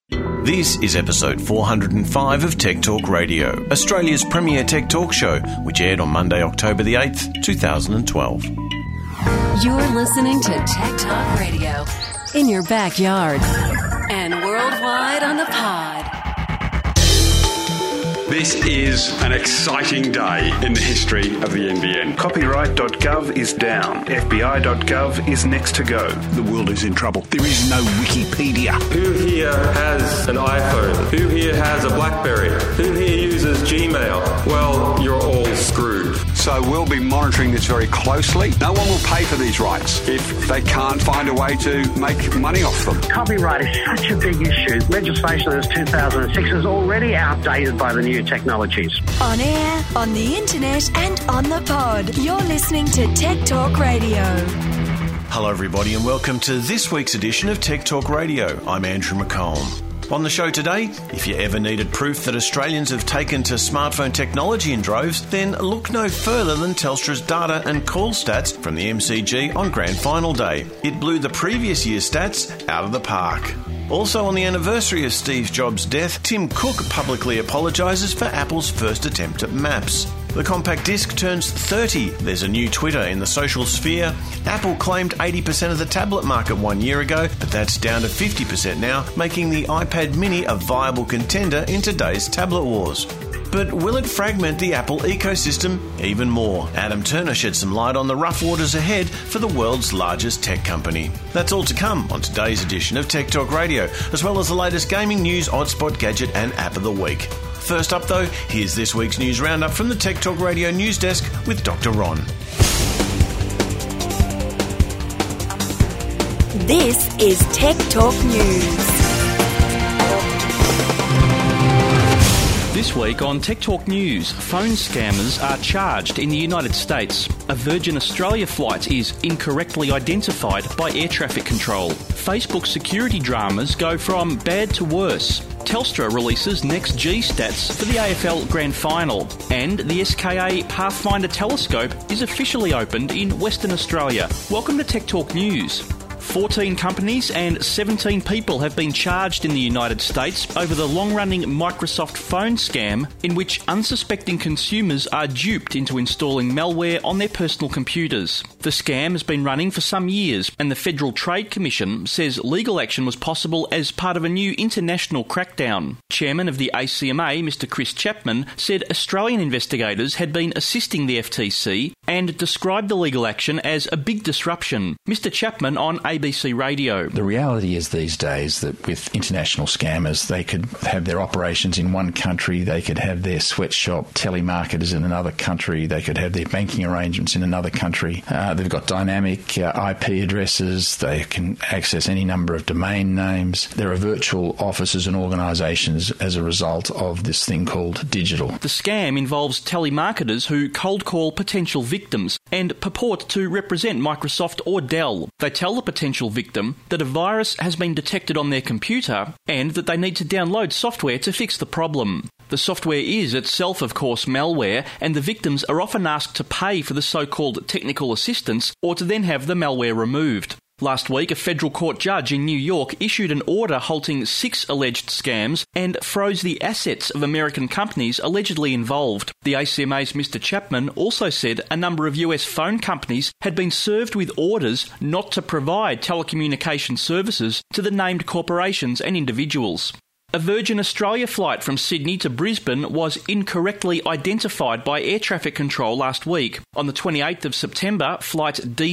This is episode 405 of Tech Talk Radio, Australia's premier tech talk show, which aired on Monday, October the 8th, 2012. You're listening to Tech Talk Radio in your backyard and worldwide on the pod. This is an exciting day in the history of the NBN. Copyright.gov is down. FBI.gov is next to go. The world is in trouble. There is no Wikipedia. Who here has an iPhone? Who here has a BlackBerry? Who here uses Gmail? Well, you're all screwed. So we'll be monitoring this very closely. No one will pay for these rights if they can't find a way to make money off them. Copyright is such a big issue. Legislation that is 2006 is already outdated by the new technologies. On air, on the internet and on the pod. You're listening to Tech Talk Radio. Hello everybody and welcome to this week's edition of Tech Talk Radio. I'm Andrew McComb. On the show today, if you ever needed proof that Australians have taken to smartphone technology in droves, then look no further than Telstra's data and call stats from the MCG on Grand Final Day. It blew the previous year's stats out of the park. Also on the anniversary of Steve Jobs' death, Tim Cook publicly apologises for Apple's first attempt at Maps. The compact disc turns 30. There's a new Twitter in the social sphere. Apple claimed 80% of the tablet market 1 year ago, but that's down to 50% now, making the iPad mini a viable contender in today's tablet wars. But will it fragment the Apple ecosystem even more? Adam Turner shed some light on the rough waters ahead for the world's largest tech company. That's all to come on today's edition of Tech Talk Radio, as well as the latest gaming news, oddspot, gadget and app of the week. First up though, here's this week's news roundup from the Tech Talk Radio news desk with Dr. Ron. This is Tech Talk News. This week on Tech Talk News, phone scammers are charged in the United States. A Virgin Australia flight is incorrectly identified by air traffic control. Facebook security dramas go from bad to worse. Telstra releases next G stats for the AFL Grand Final. And the SKA Pathfinder telescope is officially opened in Western Australia. Welcome to Tech Talk News. 14 companies and 17 people have been charged in the United States over the long-running Microsoft phone scam in which unsuspecting consumers are duped into installing malware on their personal computers. The scam has been running for some years and the Federal Trade Commission says legal action was possible as part of a new international crackdown. Chairman of the ACMA, Mr. Chris Chapman, said Australian investigators had been assisting the FTC and described the legal action as a big disruption. Mr. Chapman on ABC Radio. The reality is these days that with international scammers, they could have their operations in one country, they could have their sweatshop telemarketers in another country, they could have their banking arrangements in another country. They've got dynamic IP addresses, they can access any number of domain names. There are virtual offices and organisations as a result of this thing called digital. The scam involves telemarketers who cold call potential victims and purport to represent Microsoft or Dell. They tell the potential victim that a virus has been detected on their computer and that they need to download software to fix the problem. The software is itself, of course, malware, and the victims are often asked to pay for the so-called technical assistance or to then have the malware removed. Last week, a federal court judge in New York issued an order halting 6 alleged scams and froze the assets of American companies allegedly involved. The ACMA's Mr. Chapman also said a number of US phone companies had been served with orders not to provide telecommunication services to the named corporations and individuals. A Virgin Australia flight from Sydney to Brisbane was incorrectly identified by air traffic control last week. On the 28th of September, flight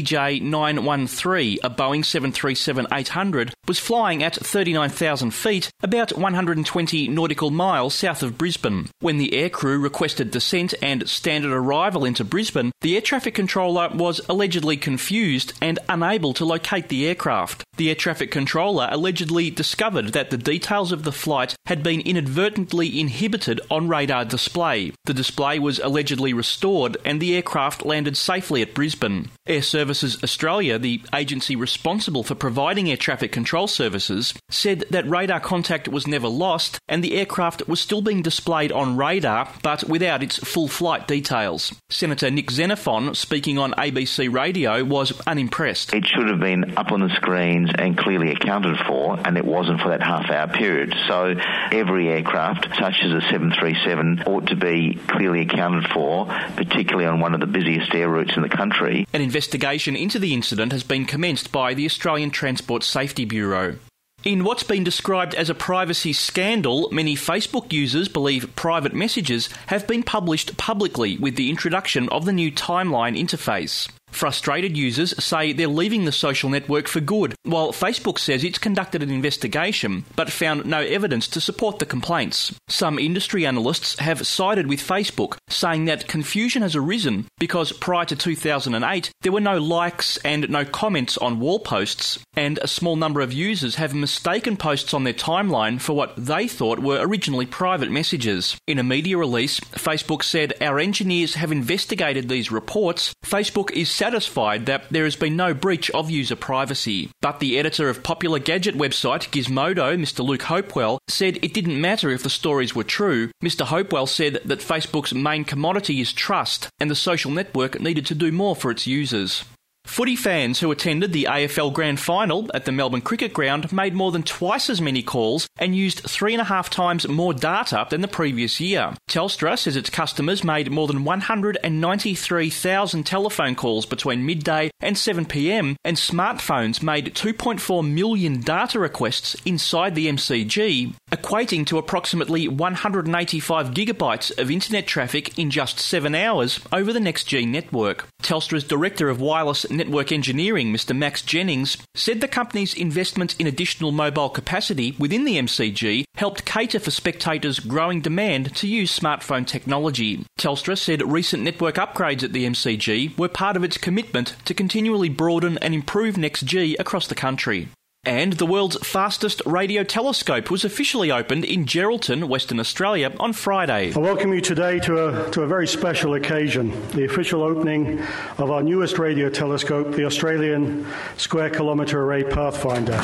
DJ913, a Boeing 737-800, was flying at 39,000 feet, about 120 nautical miles south of Brisbane. When the aircrew requested descent and standard arrival into Brisbane, the air traffic controller was allegedly confused and unable to locate the aircraft. The air traffic controller allegedly discovered that the details of the flight flight had been inadvertently inhibited on radar display. The display was allegedly restored and the aircraft landed safely at Brisbane. Air Services Australia, the agency responsible for providing air traffic control services, said that radar contact was never lost and the aircraft was still being displayed on radar but without its full flight details. Senator Nick Xenophon, speaking on ABC Radio, was unimpressed. It should have been up on the screens and clearly accounted for, and it wasn't for that half-hour period. So every aircraft, such as a 737, ought to be clearly accounted for, particularly on one of the busiest air routes in the country. An investigation into the incident has been commenced by the Australian Transport Safety Bureau. In what's been described as a privacy scandal, many Facebook users believe private messages have been published publicly with the introduction of the new timeline interface. Frustrated users say they're leaving the social network for good, while Facebook says it's conducted an investigation but found no evidence to support the complaints. Some industry analysts have sided with Facebook, saying that confusion has arisen because prior to 2008 there were no likes and no comments on wall posts, and a small number of users have mistaken posts on their timeline for what they thought were originally private messages. In a media release, Facebook said, "Our engineers have investigated these reports. Facebook is satisfied that there has been no breach of user privacy." But the editor of popular gadget website Gizmodo, Mr. Luke Hopewell, said it didn't matter if the stories were true. Mr. Hopewell said that Facebook's main commodity is trust, and the social network needed to do more for its users. Footy fans who attended the AFL Grand Final at the Melbourne Cricket Ground made more than twice as many calls and used 3.5 times more data than the previous year. Telstra says its customers made more than 193,000 telephone calls between midday and 7 p.m, and smartphones made 2.4 million data requests inside the MCG, equating to approximately 185 gigabytes of internet traffic in just 7 hours over the NextG network. Telstra's Director of Wireless Network Engineering, Mr. Max Jennings, said the company's investment in additional mobile capacity within the MCG helped cater for spectators' growing demand to use smartphone technology. Telstra said recent network upgrades at the MCG were part of its commitment to continually broaden and improve NextG across the country. And the world's fastest radio telescope was officially opened in Geraldton, Western Australia, on Friday. I welcome you today to a very special occasion, the official opening of our newest radio telescope, the Australian Square Kilometre Array Pathfinder.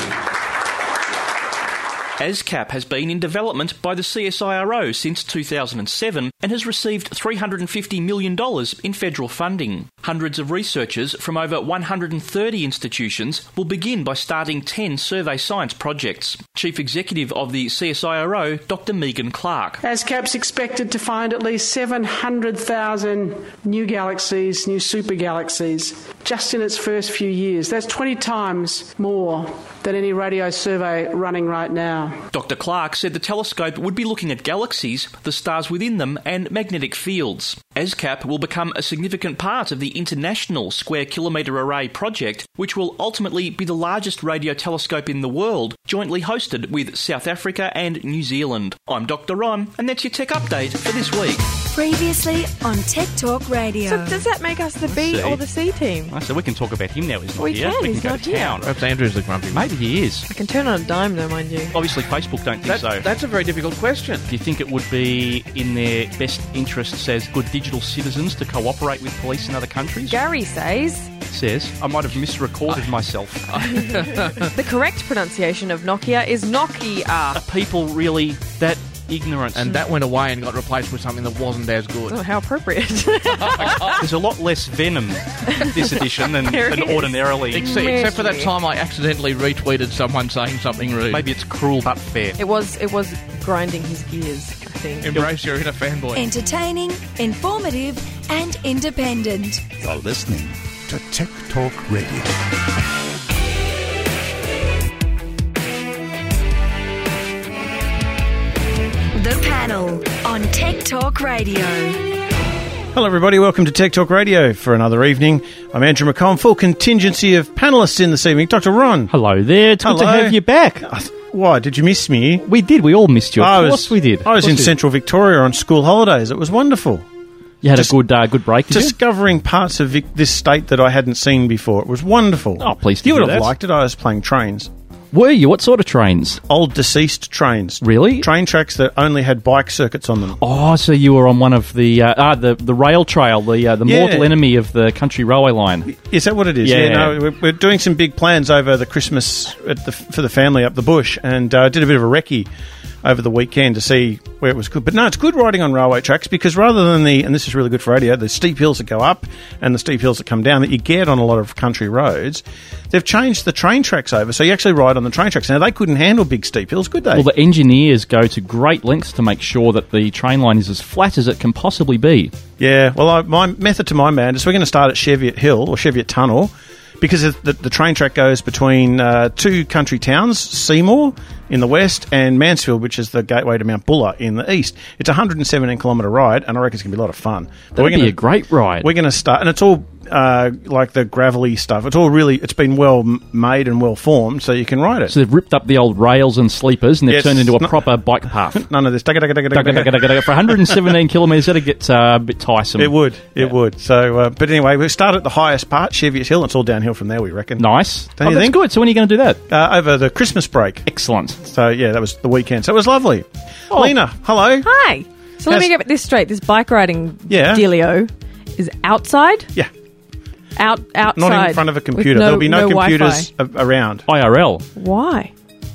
ASCAP has been in development by the CSIRO since 2007 and has received $350 million in federal funding. Hundreds of researchers from over 130 institutions will begin by starting 10 survey science projects. Chief Executive of the CSIRO, Dr. Megan Clark. ASCAP's expected to find at least 700,000 new galaxies, new supergalaxies, just in its first few years. That's 20 times more than any radio survey running right now. Dr. Clark said the telescope would be looking at galaxies, the stars within them, and magnetic fields. ASCAP will become a significant part of the International Square Kilometre Array project, which will ultimately be the largest radio telescope in the world, jointly hosted with South Africa and New Zealand. I'm Dr. Ron, and that's your tech update for this week. Previously on Tech Talk Radio. So does that make us the B or the C team? Oh, so we can talk about him now. He's not we here. Can, we he's can not go to here. town. Perhaps Andrew's the grumpy. Maybe he is. I can turn on a dime though, mind you. Obviously Facebook don't think so. That's a very difficult question. Do you think it would be in their best interests as good digital citizens to cooperate with police in other countries? Gary says... I might have misrecorded myself. The correct pronunciation of Nokia is Nokia. Are people really that ignorant? And that went away and got replaced with something that wasn't as good. Oh, how appropriate. There's a lot less venom this edition than ordinarily. Except for that time I accidentally retweeted someone saying something rude. Maybe it's cruel but fair. It was grinding his gears, I think. Embrace your inner fanboy. Entertaining, informative and independent. You're listening to Tech Talk Radio. The Panel on Tech Talk Radio. Hello everybody, welcome to Tech Talk Radio for another evening. I'm Andrew McComb, full contingency of panellists in this evening. Dr. Ron. Hello there, it's good to have you back. Why, did you miss me? We did, we all missed you. Of course we did. I was in Central Victoria on school holidays. It was wonderful. You had a good break, did you? Discovering parts of this state that I hadn't seen before. It was wonderful. Oh, please You would have liked it. I was playing trains. Were you? What sort of trains? Old deceased trains. Really? Train tracks that only had bike circuits on them. Oh, so you were on one of the rail trail, the mortal enemy of the country railway line. Is that what it is? Yeah. No, we're doing some big plans over the Christmas for the family up the bush, and did a bit of a recce over the weekend to see where it was good. But no, it's good riding on railway tracks because rather than and this is really good for radio, the steep hills that go up and the steep hills that come down that you get on a lot of country roads, they've changed the train tracks over, so you actually ride on the train tracks. Now, they couldn't handle big steep hills, could they? Well, the engineers go to great lengths to make sure that the train line is as flat as it can possibly be. Yeah, well, my method to my madness, we're going to start at Cheviot Hill, or Cheviot Tunnel, because the train track goes between two country towns, Seymour in the west and Mansfield, which is the gateway to Mount Buller in the east. It's a 117-kilometre ride, and I reckon it's going to be a lot of fun. That'll be a great ride. We're going to start, and it's all like the gravelly stuff. It's been well made and well formed, so you can ride it. So they've ripped up the old rails and sleepers, and they've turned into a proper bike path. None of this. For 117 kilometres, that'll get a bit tiresome. It would. So, but anyway, we start at the highest part, Cheviot Hill, and it's all downhill from there, we reckon. Nice. Don't you that's think? Good. So when are you going to do that? Over the Christmas break. Excellent. So, yeah, that was the weekend. So it was lovely. Lena, hello. Hi. So let me get this straight. This bike riding dealio is outside? Yeah. Outside. Not in front of a computer. There'll be no computers around. IRL. Why?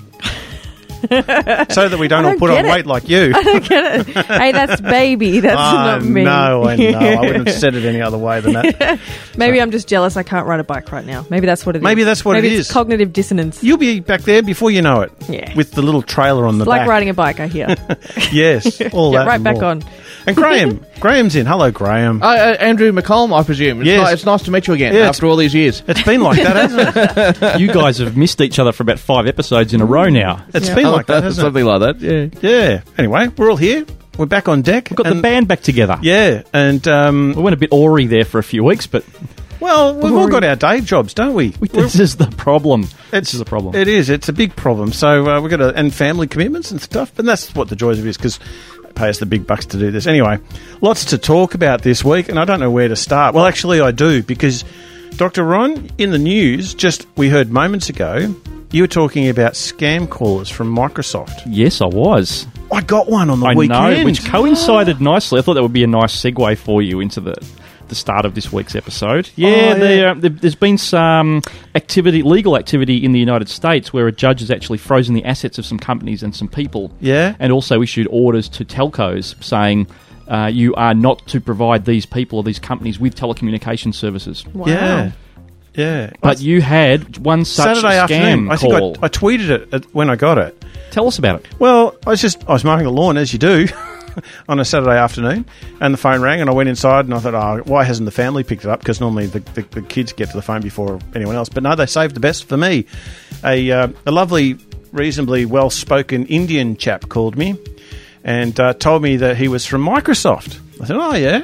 So that we don't all put on weight like you. I don't get it. Hey, that's baby. That's not me. No, I know. I wouldn't have said it any other way than that. Maybe I'm just jealous I can't ride a bike right now. Maybe that's what it is. Maybe that's what it Maybe is. It's cognitive dissonance. You'll be back there before you know it. Yeah. With the little trailer on the it's back. like riding a bike, I hear. Yes. All Get that right and back more. on. And Graham's in. Hello, Graham. Andrew McColm, I presume. It's nice to meet you again after all these years. It's been like that, hasn't it? You guys have missed each other for about 5 episodes in a row now. It's been like that, hasn't Something like that, yeah. Yeah. Anyway, we're all here. We're back on deck. We've got the band back together. Yeah, and we went a bit awry there for a few weeks, but well, we've all got our day jobs, don't we? This is the problem. This is the problem. It is. It's a big problem. So we've got and family commitments and stuff, and that's what the joys of it is because they pay us the big bucks to do this. Anyway, lots to talk about this week, and I don't know where to start. Well, actually, I do because Dr. Ron, in the news, we heard moments ago. You were talking about scam callers from Microsoft. Yes, I was. I got one on the weekend. I know, which coincided nicely. I thought that would be a nice segue for you into the start of this week's episode. There's been some legal activity in the United States where a judge has actually frozen the assets of some companies and some people. Yeah. And also issued orders to telcos saying you are not to provide these people or these companies with telecommunication services. Wow. Yeah. Yeah. But you had one such Saturday afternoon. scam call. I think I tweeted it when I got it. Tell us about it. Well, I was mowing the lawn, as you do, on a Saturday afternoon, and the phone rang, and I went inside, and I thought, why hasn't the family picked it up? Because normally the kids get to the phone before anyone else. But no, they saved the best for me. A lovely, reasonably well-spoken Indian chap called me and told me that he was from Microsoft. I said, oh, yeah.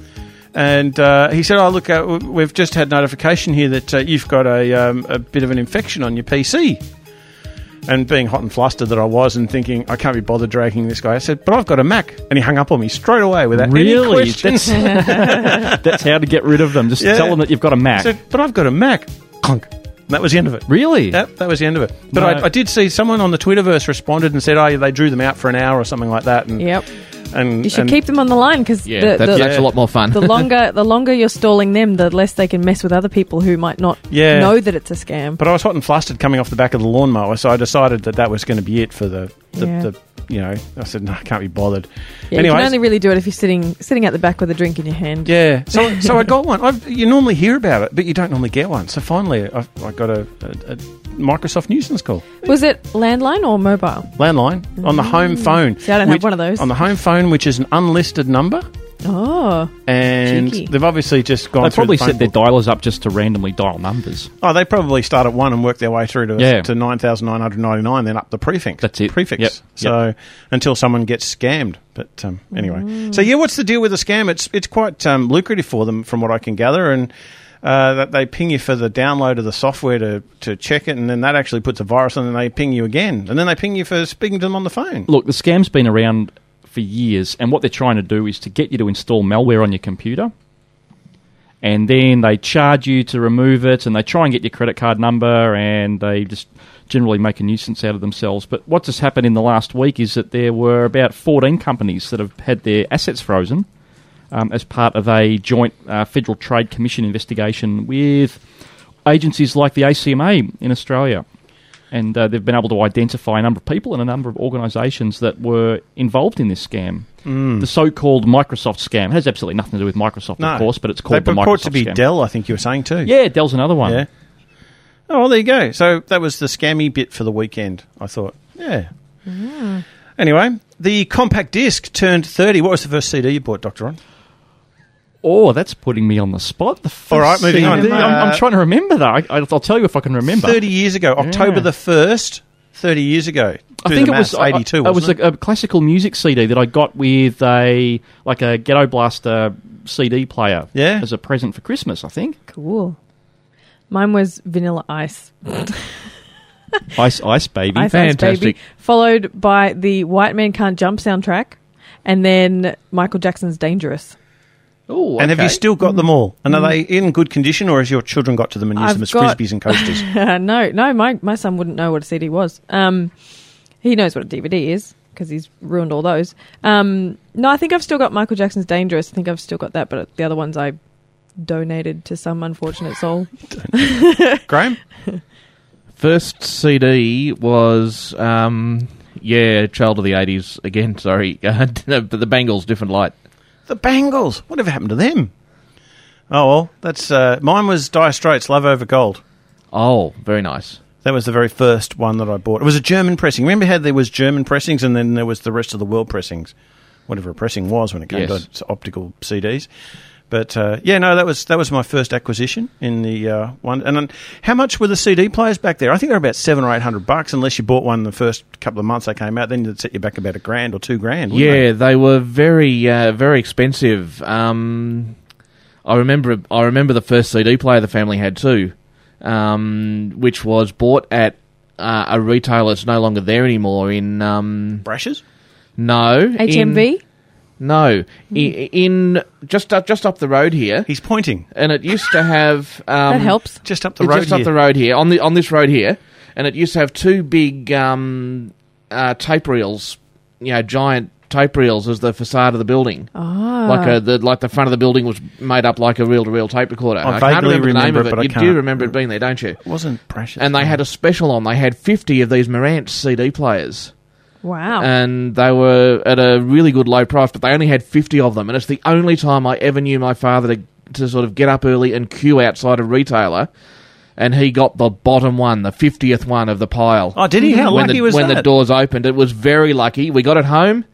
And he said, look, we've just had notification here that you've got a bit of an infection on your PC. And being hot and flustered that I was and thinking, I can't be bothered dragging this guy, I said, but I've got a Mac. And he hung up on me straight away without any questions. That's how to get rid of them. Just tell them that you've got a Mac. I said, but I've got a Mac. Clunk. And that was the end of it. Really? Yep, that was the end of it. But I did see someone on the Twitterverse responded and said, they drew them out for an hour or something like that. And, yep. And you should keep them on the line because that's a lot more fun. The longer you're stalling them, the less they can mess with other people who might not know that it's a scam. But I was hot and flustered coming off the back of the lawnmower, so I decided that was going to be it for the I said, no, I can't be bothered. Yeah, you can only really do it if you're sitting at the back with a drink in your hand. Yeah, so I got one. You normally hear about it, but you don't normally get one. So finally, I got a Microsoft nuisance call. Was it landline or mobile? Landline, on the home phone. See, I don't have one of those. On the home phone, which is an unlisted number. Oh, and cheeky. They've obviously just gone. They probably through the set their dialers up just to randomly dial numbers. Oh, they probably start at 1 and work their way through to 9,999, then up the prefix. That's it. Prefix. Yep. So until someone gets scammed. But anyway, so what's the deal with the scam? It's quite lucrative for them, from what I can gather, and that they ping you for the download of the software to check it, and then that actually puts a virus on, and they ping you again, and then they ping you for speaking to them on the phone. Look, the scam's been around for years, and what they're trying to do is to get you to install malware on your computer, and then they charge you to remove it, and they try and get your credit card number, and they just generally make a nuisance out of themselves. But what just happened in the last week is that there were about 14 companies that have had their assets frozen as part of a joint Federal Trade Commission investigation with agencies like the ACMA in Australia. And they've been able to identify a number of people and a number of organisations that were involved in this scam. The so-called Microsoft scam. It has absolutely nothing to do with Microsoft, of course, but it's called the Microsoft scam. They purport to be Dell, I think you were saying too. Yeah, Dell's another one. Yeah. Oh, well, there you go. So that was the scammy bit for the weekend, I thought. Yeah. Mm. Anyway, the compact disc turned 30. What was the first CD you bought, Dr. Ron? Oh, that's putting me on the spot. The first all right, moving CD. on. I'm trying to remember that. I'll tell you if I can remember. 30 years ago, October the 1st, 30 years ago. I think it was 82. It was a classical music CD that I got with a Ghetto Blaster CD player as a present for Christmas, I think. Cool. Mine was Vanilla Ice. Ice Baby. Fantastic. Ice Baby, followed by the White Man Can't Jump soundtrack, and then Michael Jackson's Dangerous. Ooh, and have you still got them all? And are they in good condition, or has your children got to them and used them as frisbees and coasters? No, my son wouldn't know what a CD was. He knows what a DVD is because he's ruined all those. No, I think I've still got Michael Jackson's Dangerous. I think I've still got that, but the other ones I donated to some unfortunate soul. Graham? First CD was, Child of the 80s. Again, sorry. But the Bangles, Different Light. The Bangles. Whatever happened to them? Oh, well, that's mine was Dire Straits, Love Over Gold. Oh, very nice. That was the very first one that I bought. It was a German pressing. Remember how there was German pressings and then there was the rest of the world pressings? Whatever a pressing was when it came to optical CDs. But, that was my first acquisition in the one. And how much were the CD players back there? I think they were about $700 or $800 unless you bought one the first couple of months they came out. Then they'd set you back about $1,000 or $2,000. They were very, very expensive. I remember the first CD player the family had too, which was bought at a retailer that's no longer there anymore in... Brashes? No. HMV? No, in just up the road here. He's pointing, and it used to have that helps. Just up the road. Just up the road here on this road here, and it used to have two big tape reels, giant tape reels as the facade of the building. Ah, like the front of the building was made up like a reel-to-reel tape recorder. I can't remember the name of it. You do remember it being there, don't you? It wasn't Precious. And they had a special on. They had 50 of these Marantz CD players. Wow. And they were at a really good low price, but they only had 50 of them. And it's the only time I ever knew my father to sort of get up early and queue outside a retailer. And he got the bottom one, the 50th one of the pile. Oh, did he? How lucky was that? When the doors opened, it was very lucky. We got it home.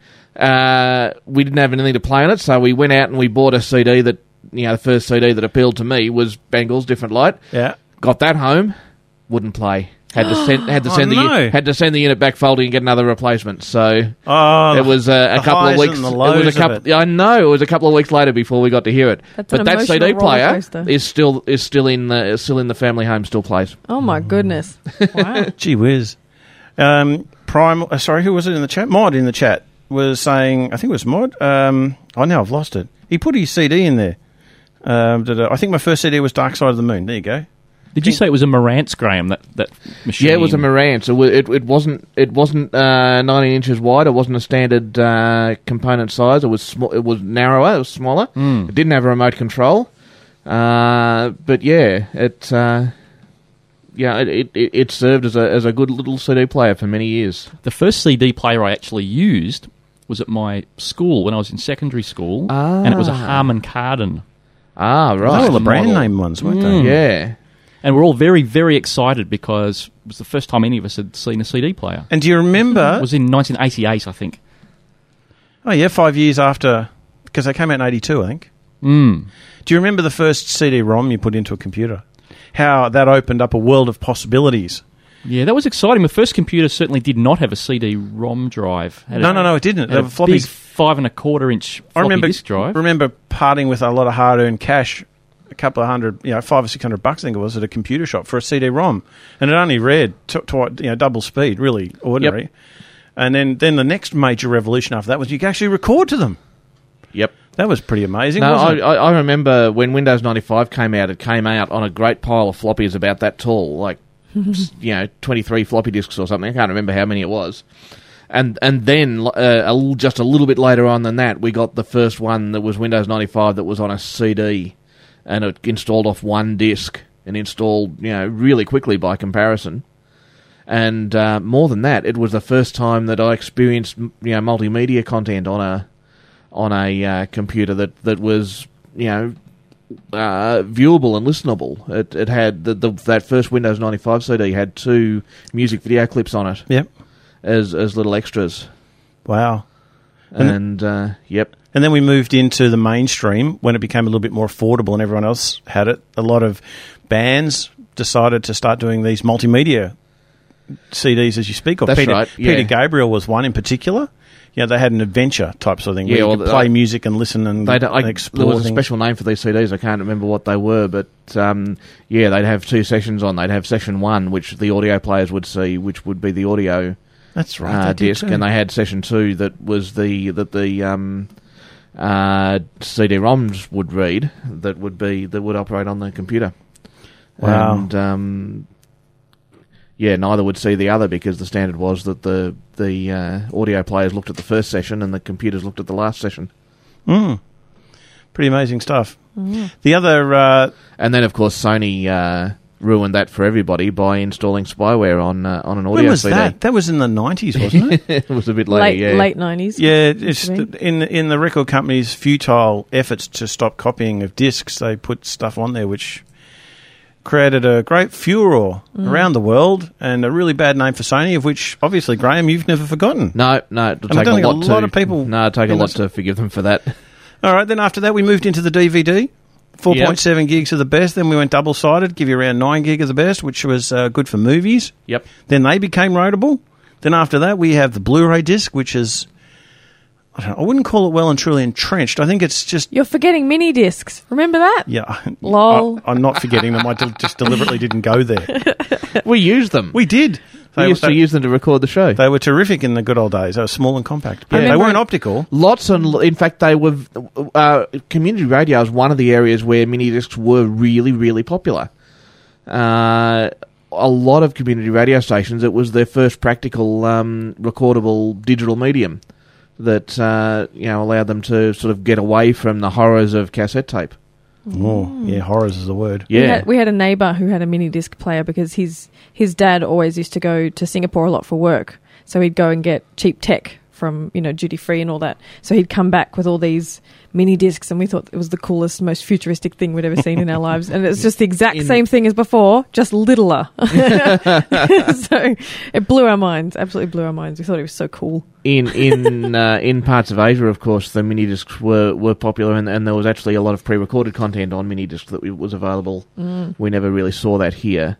We didn't have anything to play on it, so we went out and we bought a CD that, the first CD that appealed to me was Bangles, Different Light. Yeah. Got that home, wouldn't play. Had to send the unit back folding and get another replacement. So it was a couple of weeks. I know it was a couple of weeks later before we got to hear it. But that CD player is still in the family home. Still plays. Oh my goodness! Wow. Gee whiz. Sorry, who was it in the chat? Mod in the chat was saying. I think it was Mod. Now I've lost it. He put his CD in there. I think my first CD was Dark Side of the Moon. There you go. Did you say it was a Marantz, Graham, that machine? Yeah, it was a Marantz. It wasn't 19 inches wide. It wasn't a standard component size. It was it was narrower. It was smaller. It didn't have a remote control. But it served as a good little CD player for many years. The first CD player I actually used was at my school when I was in secondary school, and it was a Harman Kardon. Ah, right. Those were the brand name ones, weren't they? Yeah. And we're all very, very excited because it was the first time any of us had seen a CD player. And do you remember... It was in 1988, I think. Oh, yeah, 5 years after... Because they came out in 82, I think. Mm. Do you remember the first CD-ROM you put into a computer? How that opened up a world of possibilities. Yeah, that was exciting. The first computer certainly did not have a CD-ROM drive. No, it didn't. It had a big 5.25-inch floppy disk drive. I remember parting with a lot of hard-earned cash, a couple of $100, $500 or $600, I think it was, at a computer shop for a CD-ROM, and it only read double speed, really ordinary. Yep. And then the next major revolution after that was you could actually record to them. Yep. That was pretty amazing, no, wasn't it? I remember when Windows 95 came out, it came out on a great pile of floppies about that tall, like 23 floppy disks or something. I can't remember how many it was. And then just a little bit later on than that, we got the first one that was Windows 95 that was on a CD, and it installed off one disk and installed really quickly by comparison. And more than that, it was the first time that I experienced multimedia content on a computer that was viewable and listenable. It had that first Windows 95 CD had 2 music video clips on it. Yep. As little extras. Wow. And yep. And then we moved into the mainstream when it became a little bit more affordable and everyone else had it. A lot of bands decided to start doing these multimedia CDs as you speak of. That's right. Yeah. Peter Gabriel was one in particular. Yeah, they had an adventure type sort of thing where you could play music and listen and explore there was things. A special name for these CDs. I can't remember what they were, but they'd have 2 sessions on. They'd have session 1, which the audio players would see, which would be the audio. That's right. Disc, and they had session 2 that was the CD-ROMs would read that would operate on the computer. Wow. And neither would see the other because the standard was that the audio players looked at the first session and the computers looked at the last session. Pretty amazing stuff. Mm. The other, and then of course Sony ruined that for everybody by installing spyware on an audio when was CD. that? That was in the 90s, wasn't it? It was a bit later, late 90s. Yeah, it's in the record company's futile efforts to stop copying of discs, they put stuff on there which created a great furore around the world and a really bad name for Sony, of which obviously, Graham, you've never forgotten. No, it'll take a lot of people. No, it'll take a lot to forgive them for that. All right, then after that we moved into the DVD. 4.7 gigs are the best. Then we went double-sided, give you around 9 gig of the best, which was good for movies. Yep. Then they became roadable. Then after that, we have the Blu-ray disc, which is, I wouldn't call it well and truly entrenched. I think it's just... You're forgetting mini discs. Remember that? Yeah. Lol. I'm not forgetting them. I just deliberately didn't go there. We used them. We did. We used to use them to record the show. They were terrific in the good old days. They were small and compact. But they weren't optical. In fact, they were... community radio is one of the areas where mini discs were really, really popular. A lot of community radio stations, it was their first practical recordable digital medium that allowed them to sort of get away from the horrors of cassette tape. Oh, yeah, horrors is the word. Yeah. We had a neighbour who had a mini disc player because his dad always used to go to Singapore a lot for work. So he'd go and get cheap tech from, duty free and all that. So he'd come back with all these mini discs, and we thought it was the coolest, most futuristic thing we'd ever seen in our lives. And it's just the exact same thing as before, just littler. So it blew our minds, absolutely blew our minds. We thought it was so cool. In parts of Asia, of course, the mini discs were popular, and there was actually a lot of pre-recorded content on mini discs that was available. We never really saw that here.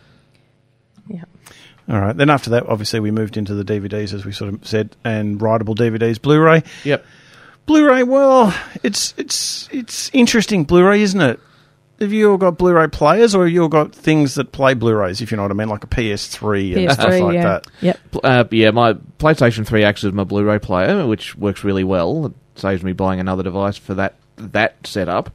Yeah. All right. Then after that, obviously, we moved into the DVDs, as we sort of said, and writable DVDs, Blu-ray. Yep. Blu-ray, well, it's interesting, Blu-ray, isn't it? Have you all got Blu-ray players, or have you all got things that play Blu-rays, if you know what I mean, like a PS3 and stuff like that? Yep. My PlayStation 3 acts as my Blu-ray player, which works really well. It saves me buying another device for that setup.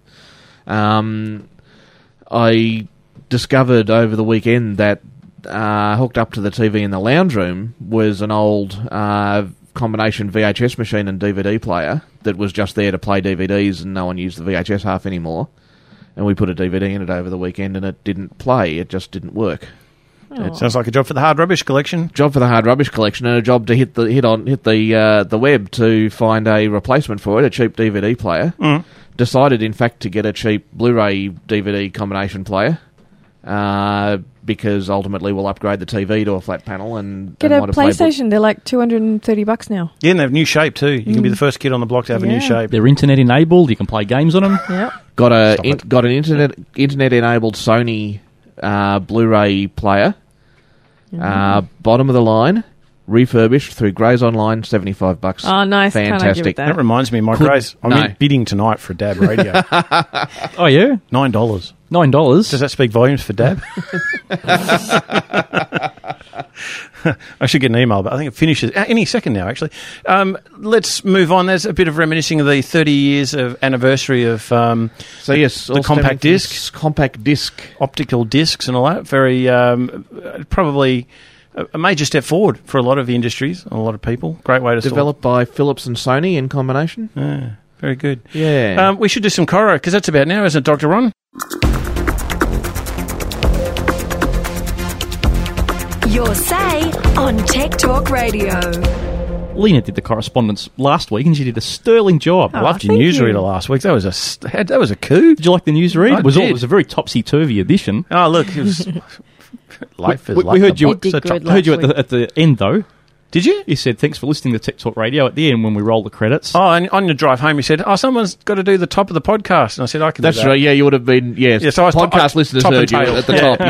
I discovered over the weekend that hooked up to the TV in the lounge room was an old combination VHS machine and DVD player that was just there to play DVDs, and no one used the VHS half anymore. And we put a DVD in it over the weekend, and it didn't play. It just didn't work. It sounds like a job for the Hard Rubbish Collection. Job for the Hard Rubbish Collection, and a job to hit the web to find a replacement for it, a cheap DVD player. Decided, in fact, to get a cheap Blu-ray DVD combination player. Because ultimately we'll upgrade the TV to a flat panel and get a PlayStation. They're like $230 now. Yeah, and they have new shape too. You can be the first kid on the block to have a new shape. They're internet enabled. You can play games on them. Yeah. Got an internet enabled Sony Blu-ray player. Bottom of the line, refurbished through Grays Online, $75. Oh, nice! Fantastic. That reminds me, Grays. I'm bidding tonight for a DAB radio. Oh yeah, $9. $9. Does that speak volumes for DAB? I should get an email, but I think it finishes any second now, actually. Let's move on. There's a bit of reminiscing of the 30 years of anniversary of the compact discs. Compact disc. Optical discs and all that. Very, probably a major step forward for a lot of the industries, a lot of people. Great way to Developed by Philips and Sony in combination. Yeah, very good. Yeah. We should do some Coro, because that's about now, isn't it, Dr. Ron? Your say on Tech Talk Radio. Lena did the correspondence last week, and she did a sterling job. I loved your newsreader last week. That was a coup. Did you like the newsread? I It was did. a very topsy-turvy edition. Oh, look, it was... life is we like heard you, did good heard you last at the end, though. Did you? You said, thanks for listening to Tech Talk Radio at the end when we roll the credits. Oh, and on your drive home, you said, someone's got to do the top of the podcast. And I said, I can That's do that. right, yeah, you would have been, so I was podcast listeners top heard and you tail. at the top,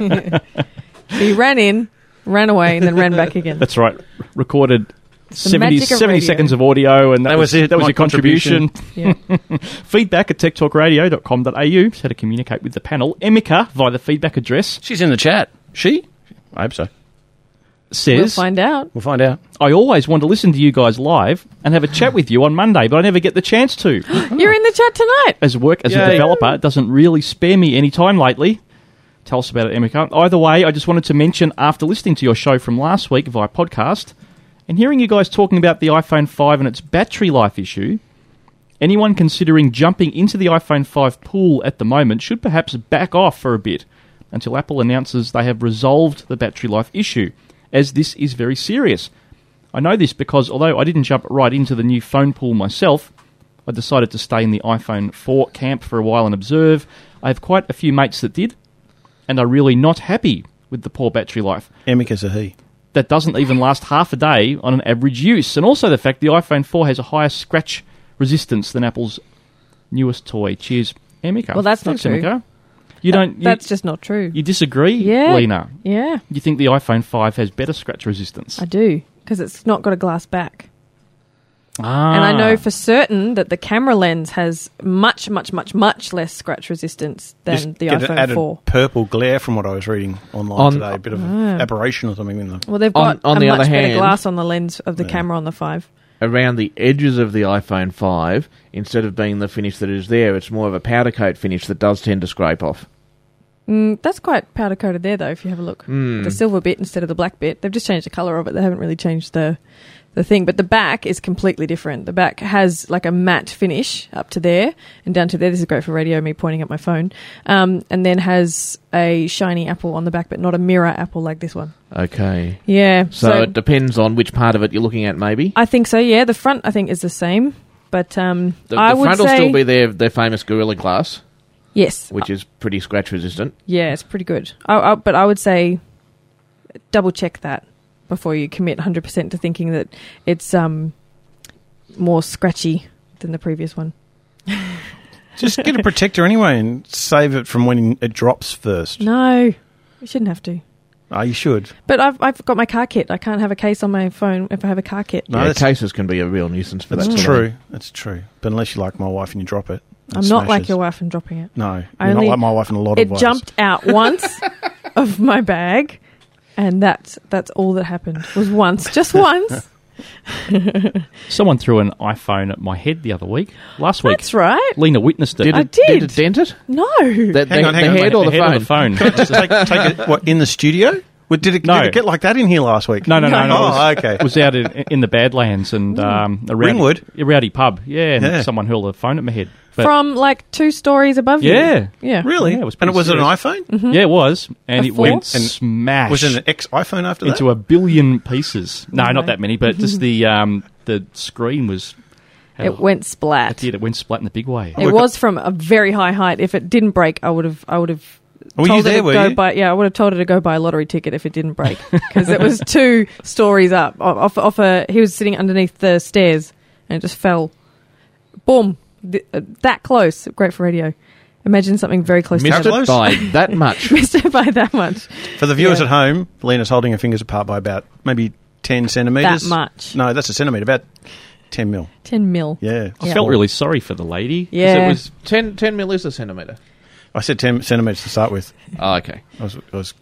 yeah. He ran in, ran away, and then ran back again. That's right. Recorded 70 magic of radio. seconds of audio, and that was it. That was My your contribution. Yeah. Feedback at techtalkradio.com.au. How to communicate with the panel. Emika, via the feedback address, She's in the chat. She? I hope so. says... We'll find out. We'll find out. I always want to listen to you guys live and have a chat with you on Monday, but I never get the chance to. You're in the chat tonight. As a developer, it doesn't really spare me any time lately. Tell us about it, Emika. Either way, I just wanted to mention, after listening to your show from last week via podcast and hearing you guys talking about the iPhone 5 and its battery life issue, anyone considering jumping into the iPhone 5 pool at the moment should perhaps back off for a bit until Apple announces they have resolved the battery life issue, as this is very serious. I know this because although I didn't jump right into the new phone pool myself, I decided to stay in the iPhone 4 camp for a while and observe. I have quite a few mates that did, and are really not happy with the poor battery life. Emika's a he. That doesn't even last half a day on an average use. And also the fact the iPhone 4 has a higher scratch resistance than Apple's newest toy. Cheers, Emika. Well, that's not Thanks, true. Emika. That's just not true. You disagree, Yeah. Lena? Yeah, You think the iPhone 5 has better scratch resistance? I do, because it's not got a glass back. Ah. And I know for certain that the camera lens has much, much, much, much less scratch resistance than Just the get an iPhone added 4. purple glare from what I was reading online today. A bit of aberration or something in them. Well, they've got On a the much other better hand- glass on the lens of the camera on the 5. Around the edges of the iPhone 5, instead of being the finish that is there, it's more of a powder coat finish that does tend to scrape off. That's quite powder coated there, though, if you have a look. The silver bit instead of the black bit. They've just changed the colour of it. They haven't really changed the thing. But the back is completely different. The back has like a matte finish up to there and down to there. This is great for radio, me pointing at my phone. And then has a shiny apple on the back, but not a mirror apple like this one. Okay. Yeah. So it depends on which part of it you're looking at, maybe. I think so, yeah. The front, I think, is the same. But The I would front will say... still be their famous Gorilla Glass, Yes. which is pretty scratch resistant. Yeah, it's pretty good. But I would say double check that before you commit 100% to thinking that it's more scratchy than the previous one. Just get a protector anyway and save it from when it drops first. No, you shouldn't have to. Oh, you should. But I've got my car kit. I can't have a case on my phone if I have a car kit. No, cases can be a real nuisance for that. That's sort of true. thing. That's true. But unless you're like my wife and you drop it. it I'm not like smashes. your wife and dropping it. No, I you're not only- like my wife in a lot of It ways. jumped out once of my bag, and that's all that happened. Was once, just once. Someone threw an iPhone at my head the other week. Last week. That's right. Lena witnessed it. I did. Did it dent it? No. The head or the phone? Can I just take it what, in the studio? Well, did it get like that in here last week? No. Oh, It okay. was out in the Badlands and a Ringwood? rowdy pub. Yeah, and Yeah. someone hurled a phone at my head. But From like 2 stories above you. Yeah. Yeah. Really? Yeah, it was and pretty was it an serious. iPhone? Mhm. Yeah, it was. And A it 4? went And smash. Was it an ex-iPhone after that? into a billion pieces. No, Oh, not no. that many, but just the screen was... It went splat. It did. It went splat in the big way. It was from a very high height. If it didn't break, I would have Were you told her there, to were go you? buy. Yeah, I would have told her to go buy a lottery ticket if it didn't break because it was 2 stories up. Off a, he was sitting underneath the stairs and it just fell. Boom! That close. Great for radio. Imagine something very close. Missed to it by that much. Missed it by that much. For the viewers Yeah. at home, Lena's holding her fingers apart by about maybe 10 centimetres. That much. No, that's a centimetre. About 10 mil. 10 mil. Yeah. I felt really sorry for the lady. 'cause Yeah. It was 10 mil is a centimetre. I said 10 centimetres to start with. Oh, okay. I was yep.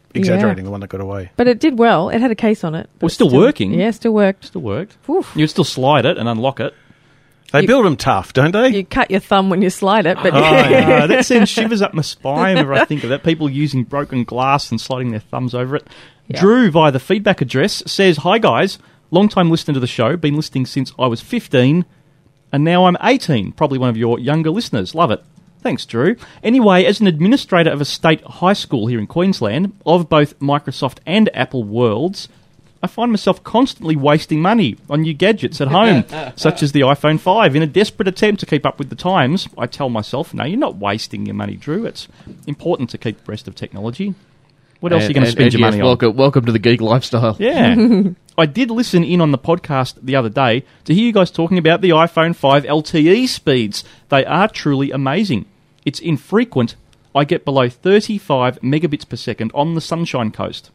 exaggerating, the one that got away. But it did well. It had a case on it. Well, still working. Yeah, still worked. Still worked. Oof. You'd still slide it and unlock it. They build them tough, don't they? You cut your thumb when you slide it, but that sends shivers up my spine whenever I think of that. People using broken glass and sliding their thumbs over it. Yeah. Drew, via the feedback address, says, "Hi guys, long-time listener to the show, been listening since I was 15, and now I'm 18. Probably one of your younger listeners. Love it." Thanks, Drew. Anyway, as an administrator of a state high school here in Queensland, of both Microsoft and Apple worlds, I find myself constantly wasting money on new gadgets at home, such as the iPhone 5. In a desperate attempt to keep up with the times, I tell myself, no, you're not wasting your money, Drew. It's important to keep abreast of technology. What else are you going to spend your money on? Welcome to the geek lifestyle. Yeah. I did listen in on the podcast the other day to hear you guys talking about the iPhone 5 LTE speeds. They are truly amazing. It's infrequent. I get below 35 megabits per second on the Sunshine Coast.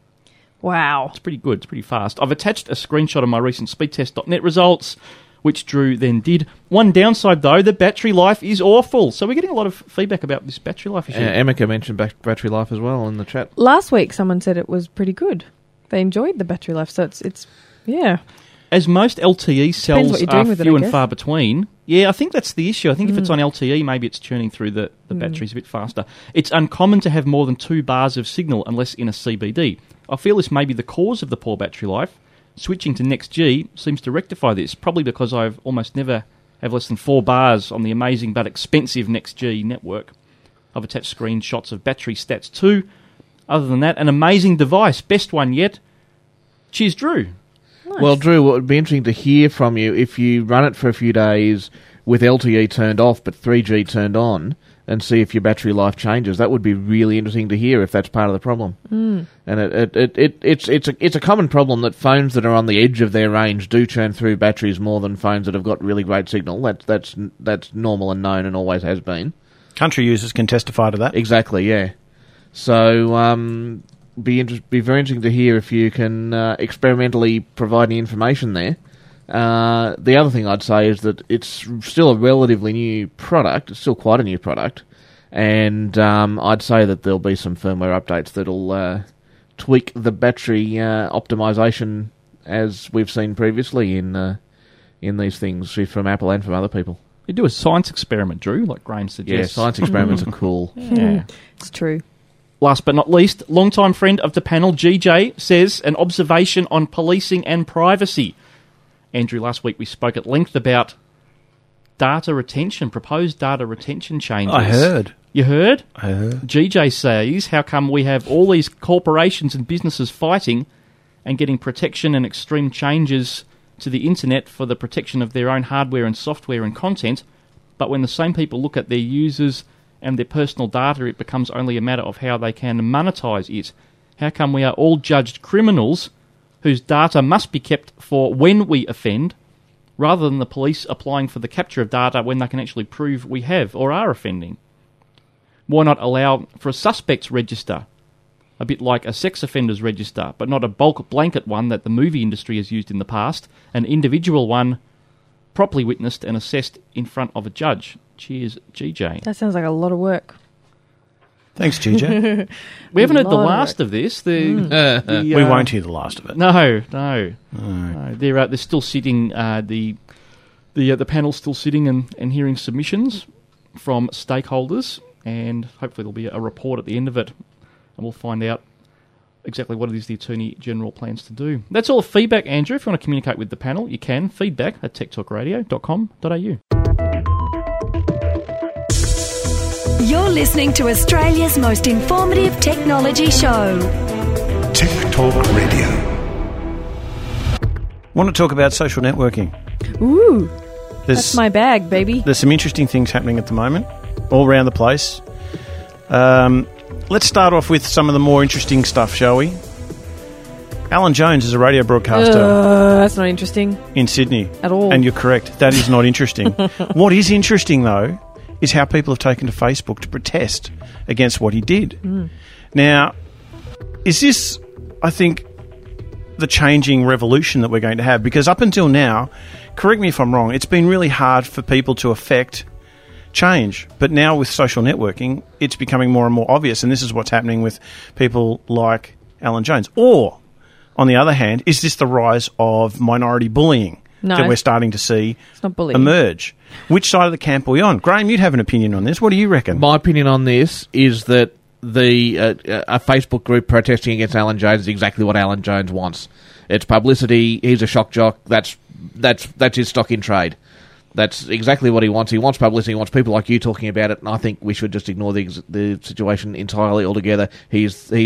Wow. It's pretty good. It's pretty fast. I've attached a screenshot of my recent speedtest.net results, which Drew then did. One downside, though, the battery life is awful. So we're getting a lot of feedback about this battery life issue. Emeka mentioned battery life as well in the chat. Last week someone said it was pretty good. They enjoyed the battery life, so it's yeah. As most LTE cells are few and far between, yeah, I think that's the issue. I think if it's on LTE, maybe it's churning through the batteries a bit faster. It's uncommon to have more than 2 bars of signal unless in a CBD. I feel this may be the cause of the poor battery life. Switching to NextG seems to rectify this, probably because I've almost never have less than 4 bars on the amazing but expensive NextG network. I've attached screenshots of battery stats too. Other than that, an amazing device. Best one yet. Cheers, Drew. Nice. Well, Drew, it would be interesting to hear from you if you run it for a few days with LTE turned off but 3G turned on and see if your battery life changes. That would be really interesting to hear if that's part of the problem. Mm. And it's a common problem that phones that are on the edge of their range do churn through batteries more than phones that have got really great signal. That's normal and known and always has been. Country users can testify to that. Exactly, yeah. So be very interesting to hear if you can experimentally provide any information there. The other thing I'd say is that it's still a relatively new product. It's still quite a new product. And I'd say that there'll be some firmware updates that'll tweak the battery optimization as we've seen previously in these things from Apple and from other people. You do a science experiment, Drew, like Graham suggests. Yeah, science experiments are cool. Yeah. It's true. Last but not least, longtime friend of the panel, GJ, says an observation on policing and privacy. Andrew, last week we spoke at length about data retention, proposed data retention changes. I heard. You heard? I heard. GJ says, how come we have all these corporations and businesses fighting and getting protection and extreme changes to the internet for the protection of their own hardware and software and content, but when the same people look at their users and their personal data, it becomes only a matter of how they can monetize it. How come we are all judged criminals whose data must be kept for when we offend, rather than the police applying for the capture of data when they can actually prove we have or are offending? Why not allow for a suspects register, a bit like a sex offenders register, but not a bulk blanket one that the movie industry has used in the past, an individual one properly witnessed and assessed in front of a judge? Cheers, GJ. That sounds like a lot of work. Thanks, GJ. We haven't heard the last of this. We won't hear the last of it. No. They're still sitting. The panel's still sitting and hearing submissions from stakeholders, and hopefully there'll be a report at the end of it, and we'll find out exactly what it is the Attorney General plans to do. That's all the feedback, Andrew. If you want to communicate with the panel, you can. feedback@techtalkradio.com.au. You're listening to Australia's most informative technology show. Tech Talk Radio. Want to talk about social networking? Ooh, that's my bag, baby. There's some interesting things happening at the moment, all around the place. Let's start off with some of the more interesting stuff, shall we? Alan Jones is a radio broadcaster. That's not interesting. In Sydney. At all. And you're correct. That is not interesting. What is interesting, though, is how people have taken to Facebook to protest against what he did. Mm. Now, is this, I think, the changing revolution that we're going to have? Because up until now, correct me if I'm wrong, it's been really hard for people to affect change. But now with social networking, it's becoming more and more obvious, and this is what's happening with people like Alan Jones. Or, on the other hand, is this the rise of minority bullying that we're starting to see emerge? Which side of the camp are we on? Graham, you'd have an opinion on this. What do you reckon? My opinion on this is that a Facebook group protesting against Alan Jones is exactly what Alan Jones wants. It's publicity. He's a shock jock. That's his stock in trade. That's exactly what he wants. He wants publicity. He wants people like you talking about it. And I think we should just ignore the situation entirely altogether. He's an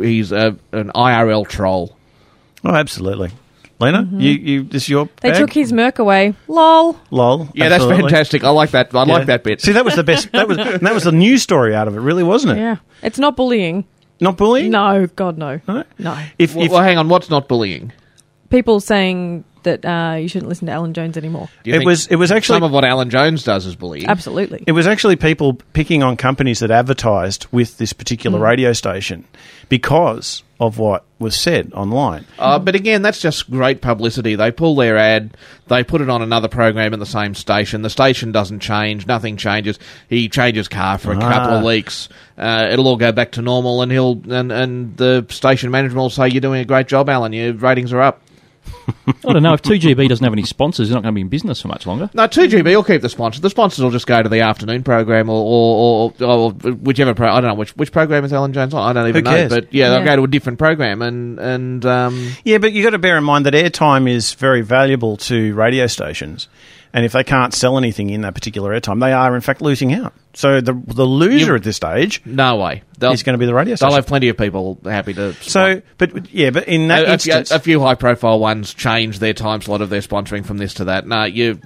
IRL troll. Oh, absolutely. Lena, this is your They bag? took his Merc away. Lol. Yeah, that's fantastic. I like that. I like that bit. See, that was the best. That was the news story out of it, really, wasn't it? Yeah. It's not bullying. Not bullying? No, God, no. No? No. Well, hang on. What's not bullying? People saying that you shouldn't listen to Alan Jones anymore. It was actually some of what Alan Jones does is bullying. Absolutely. It was actually people picking on companies that advertised with this particular radio station because of what was said online. But again, that's just great publicity. They pull their ad, they put it on another program in the same station. The station doesn't change, nothing changes. He changes car for a couple of weeks. It'll all go back to normal, and and the station management will say, "You're doing a great job, Alan. Your ratings are up." I don't know. If 2GB doesn't have any sponsors, he's not going to be in business for much longer. No, 2GB will keep the sponsors. The sponsors will just go to the afternoon program or whichever I don't know which program is Alan Jones on. I don't even know. But they'll go to a different program and yeah, but you've got to bear in mind that airtime is very valuable to radio stations. And if they can't sell anything in that particular airtime, they are in fact losing out. So the loser at this stage, no way, is going to be the radio station. They'll have plenty of people happy to. But in that instance, a few high-profile ones change their time slot of their sponsoring from this to that. No, you're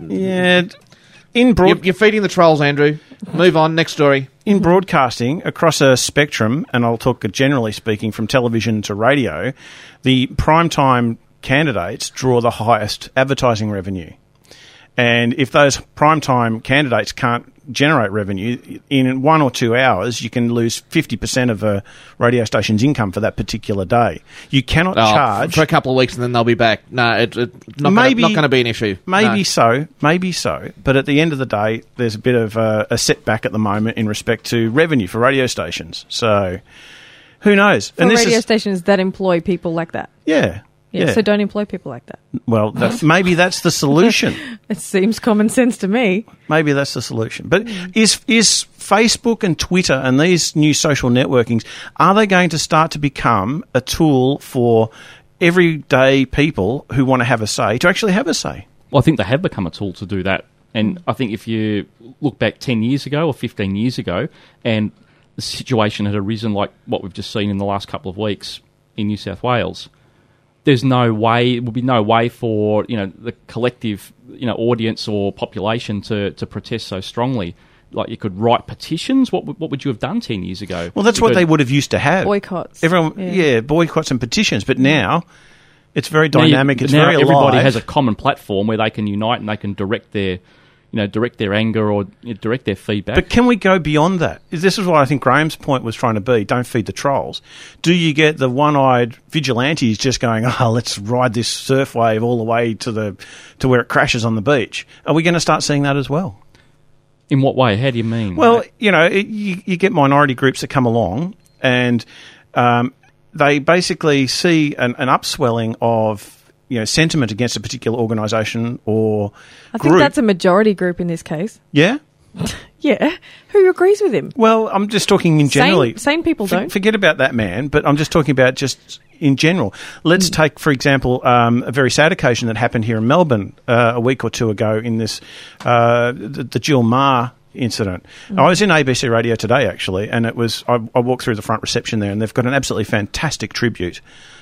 feeding the trolls, Andrew. Move on. Next story. In broadcasting across a spectrum, and I'll talk generally speaking from television to radio, the primetime candidates draw the highest advertising revenue. And if those primetime candidates can't generate revenue, in 1 or 2 hours, you can lose 50% of a radio station's income for that particular day. You cannot charge... For a couple of weeks and then they'll be back. No, it's not going to be an issue. Maybe so. But at the end of the day, there's a bit of a setback at the moment in respect to revenue for radio stations. So, who knows? For radio stations that employ people like that. Yeah. Yeah, so don't employ people like that. Well, maybe that's the solution. It seems common sense to me. Maybe that's the solution. But is Facebook and Twitter and these new social networkings, are they going to start to become a tool for everyday people who want to have a say to actually have a say? Well, I think they have become a tool to do that. And I think if you look back 10 years ago or 15 years ago and the situation had arisen like what we've just seen in the last couple of weeks in New South Wales, there's no way, it would be no way for, the collective, audience or population to protest so strongly. Like, you could write petitions. What would you have done 10 years ago? Well, that's what they would have used to have. Boycotts. Everyone, boycotts and petitions. But now, it's very dynamic, it's now very alive. Everybody has a common platform where they can unite and they can direct their anger or direct their feedback. But can we go beyond that? This is what I think Graham's point was trying to be. Don't feed the trolls. Do you get the one-eyed vigilantes just going, let's ride this surf wave all the way to where it crashes on the beach? Are we going to start seeing that as well? In what way? How do you mean? Well, you get minority groups that come along and they basically see an upswelling of sentiment against a particular organisation or I think that's a majority group in this case. Yeah? Yeah. Who agrees with him? Well, I'm just talking in generally. Sane people don't. Forget about that man, but I'm just talking about just in general. Let's take, for example, a very sad occasion that happened here in Melbourne a week or two ago in this the Jill Maher incident. I was in ABC Radio today, actually, and it was I walked through the front reception there, and they've got an absolutely fantastic tribute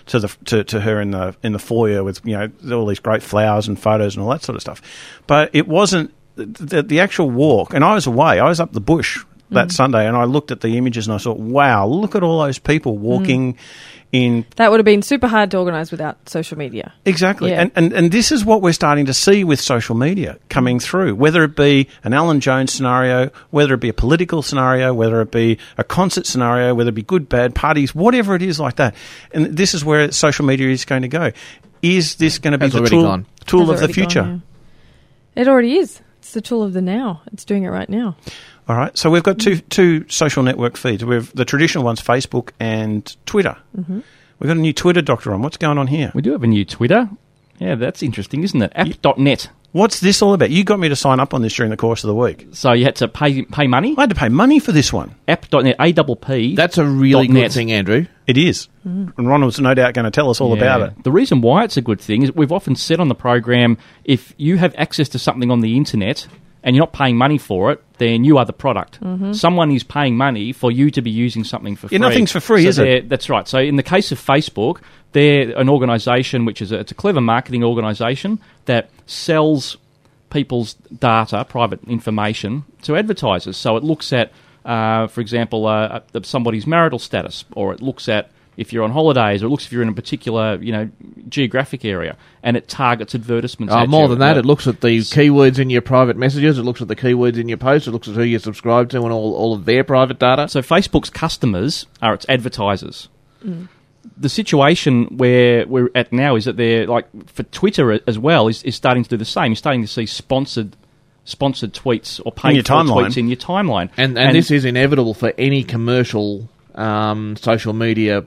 to her in the foyer with all these great flowers and photos and all that sort of stuff. But it wasn't the actual walk, and I was away. I was up the bush that Sunday, and I looked at the images and I thought, wow, look at all those people walking in. That would have been super hard to organise without social media. Exactly. Yeah. And this is what we're starting to see with social media coming through, whether it be an Alan Jones scenario, whether it be a political scenario, whether it be a concert scenario, whether it be good, bad, parties, whatever it is like that. And this is where social media is going to go. Is this going to be the tool of the future? It already is. It's the tool of the now. It's doing it right now. All right. So we've got two social network feeds. We have the traditional ones, Facebook and Twitter. Mm-hmm. We've got a new Twitter doctor on. What's going on here? We do have a new Twitter. Yeah, that's interesting, isn't it? App.net. What's this all about? You got me to sign up on this during the course of the week. So you had to pay money? I had to pay money for this one. App.net, APP. That's a really good thing, Andrew. It is. And Ronald's no doubt going to tell us all about it. The reason why it's a good thing is we've often said on the program, if you have access to something on the internet and you're not paying money for it, then you are the product. Mm-hmm. Someone is paying money for you to be using something for free. Nothing's for free, is it? That's right. So in the case of Facebook, they're an organisation which is it's a clever marketing organisation that sells people's data, private information, to advertisers. So it looks at, for example, somebody's marital status, or it looks at if you're on holidays, or it looks if you're in a particular, geographic area, and it targets advertisements at more you. than that, it looks at the keywords in your private messages, it looks at the keywords in your posts, it looks at who you subscribe to and all of their private data. So Facebook's customers are its advertisers. Mm. The situation where we're at now is that they're, like, for Twitter as well, is starting to do the same. You're starting to see sponsored tweets or paid tweets in your timeline. And this is inevitable for any commercial social media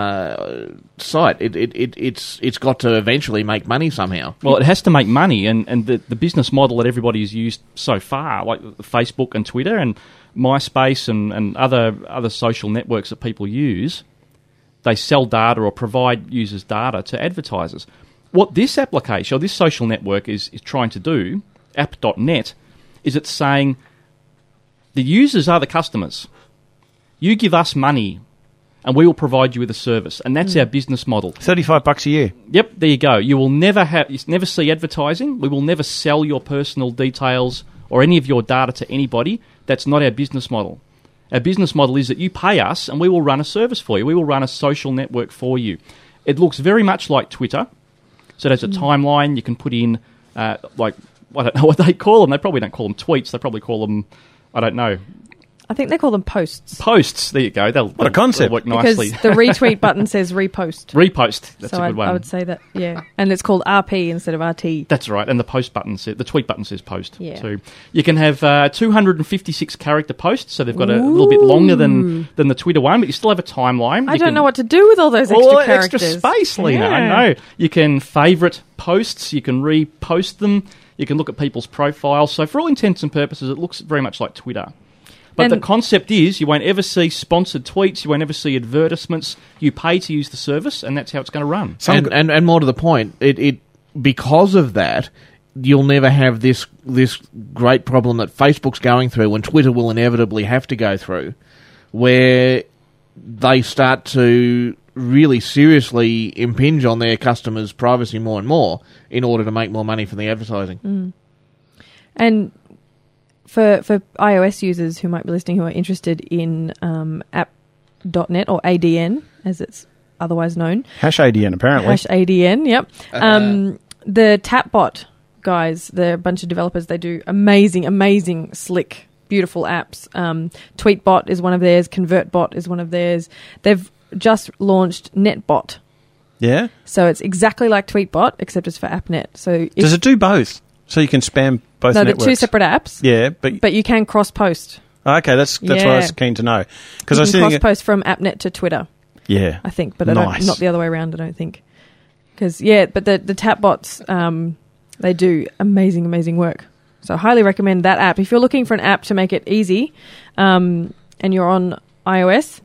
site. It's got to eventually make money somehow. Well, it has to make money, and the business model that everybody has used so far, like Facebook and Twitter and MySpace and other social networks that people use, they sell data or provide users data to advertisers. What this application, or this social network is trying to do, app.net, is it's saying the users are the customers. You give us money, and we will provide you with a service, and that's our business model. $35 a year. Yep, there you go. You will never see advertising. We will never sell your personal details or any of your data to anybody. That's not our business model. Our business model is that you pay us, and we will run a service for you. We will run a social network for you. It looks very much like Twitter. So there's a timeline. You can put in, I don't know what they call them. They probably don't call them tweets. They probably call them, I don't know. I think they call them posts. Posts, there you go. What a concept. Work nicely. Because the retweet button says repost. Repost, that's so a good one. I would say that, yeah. And it's called RP instead of RT. That's right, and the tweet button says post. Yeah. So you can have 256 character posts, so they've got a little bit longer than the Twitter one, but you still have a timeline. I don't know what to do with all those extra characters. Extra space, Lena, I know. You can favourite posts, you can repost them, you can look at people's profiles. So for all intents and purposes, it looks very much like Twitter. But the concept is you won't ever see sponsored tweets, you won't ever see advertisements. You pay to use the service, and that's how it's going to run. And more to the point, it because of that, you'll never have this great problem that Facebook's going through and Twitter will inevitably have to go through, where they start to really seriously impinge on their customers' privacy more and more in order to make more money from the advertising. Mm. And for iOS users who might be listening who are interested in app.net or ADN, as it's otherwise known. #ADN, apparently. #ADN, yep. The Tapbot guys, they're a bunch of developers. They do amazing, slick, beautiful apps. Tweetbot is one of theirs. ConvertBot is one of theirs. They've just launched NetBot. Yeah? So it's exactly like Tweetbot, except it's for AppNet. So does it do both? So you can spam both networks? No, they're two separate apps. Yeah, but you can cross-post. Okay, that's what I was keen to know. You can cross-post from AppNet to Twitter. Yeah. I think, but not the other way around, I don't think. But the Tapbots, they do amazing work. So I highly recommend that app. If you're looking for an app to make it easy, and you're on iOS,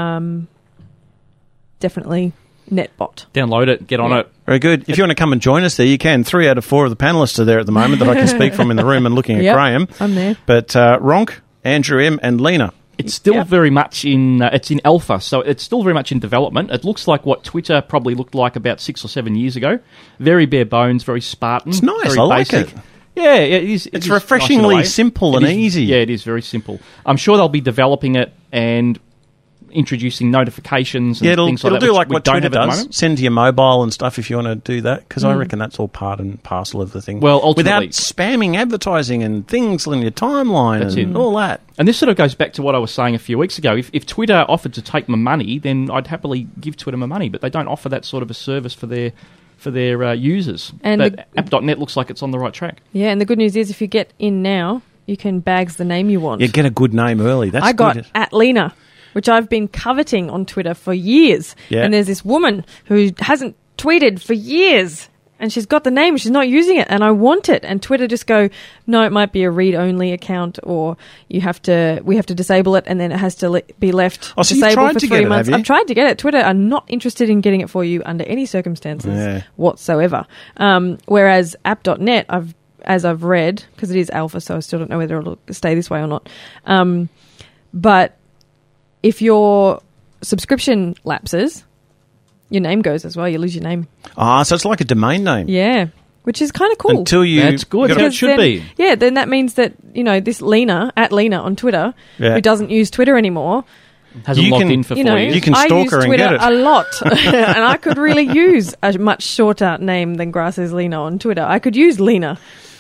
definitely NetBot. Download it, get on it. Very good. If you want to come and join us there, you can. 3 out of 4 of the panellists are there at the moment that I can speak from in the room and looking at Graham. I'm there. But Ronk, Andrew M, and Lena. It's still very much in alpha, so it's still very much in development. It looks like what Twitter probably looked like about 6 or 7 years ago. Very bare bones, very Spartan. It's nice. Very I basic. like it. Yeah, it is. It's refreshingly nice simple and easy. Yeah, it is very simple. I'm sure they'll be developing it and introducing notifications and things like that. It'll do like what Twitter does. Moment. Send to your mobile and stuff if you want to do that, because I reckon that's all part and parcel of the thing. Well, ultimately, without spamming advertising and things on your timeline and all that. And this sort of goes back to what I was saying a few weeks ago. If Twitter offered to take my money, then I'd happily give Twitter my money, but they don't offer that sort of a service for their for their users. And but app.net looks like it's on the right track. Yeah, and the good news is if you get in now, you can bags the name you want. You get a good name early. That's I got good. @Lena, which I've been coveting on Twitter for years. Yeah. And there's this woman who hasn't tweeted for years. And she's got the name, she's not using it, and I want it. And Twitter just go, no, it might be a read-only account, or we have to disable it, and then it has to be left Oh, so you've disabled tried for to 3 get it, months. have you? I've tried to get it. Twitter are not interested in getting it for you under any circumstances whatsoever. Whereas app.net, as I've read, because it is alpha, so I still don't know whether it'll stay this way or not. But if your subscription lapses, your name goes as well. You lose your name. Ah, so it's like a domain name. Yeah, which is kind of cool. Until you... That's good. Because So it should then, be. Yeah, then that means that, this Lena, @Lena on Twitter, Yeah. who doesn't use Twitter anymore, Hasn't logged in for 4 years. You can I stalk use her and Twitter get it. a lot, and I could really use a much shorter name than Grasses Lena on Twitter. I could use Lena.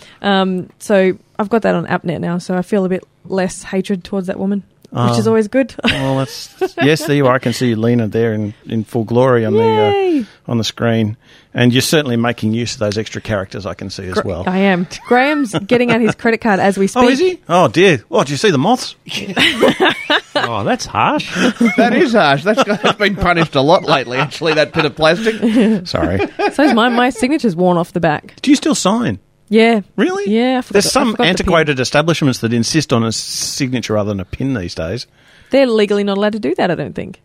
So I've got that on AppNet now, so I feel a bit less hatred towards that woman, which is always good. Well, that's yes. There you are. I can see Lena there in full glory on the screen, and you're certainly making use of those extra characters. I can see as well. I am. Graham's getting out his credit card as we speak. Oh, is he? Oh dear. Oh, do you see the moths? Oh, that's harsh. That is harsh. That's been punished a lot lately, actually, that bit of plastic. Sorry. So my signature's worn off the back. Do you still sign? Yeah. Really? Yeah. I forgot There's I some forgot the antiquated establishments that insist on a signature rather than a pin these days. pin. They're legally not allowed to do that, I don't think.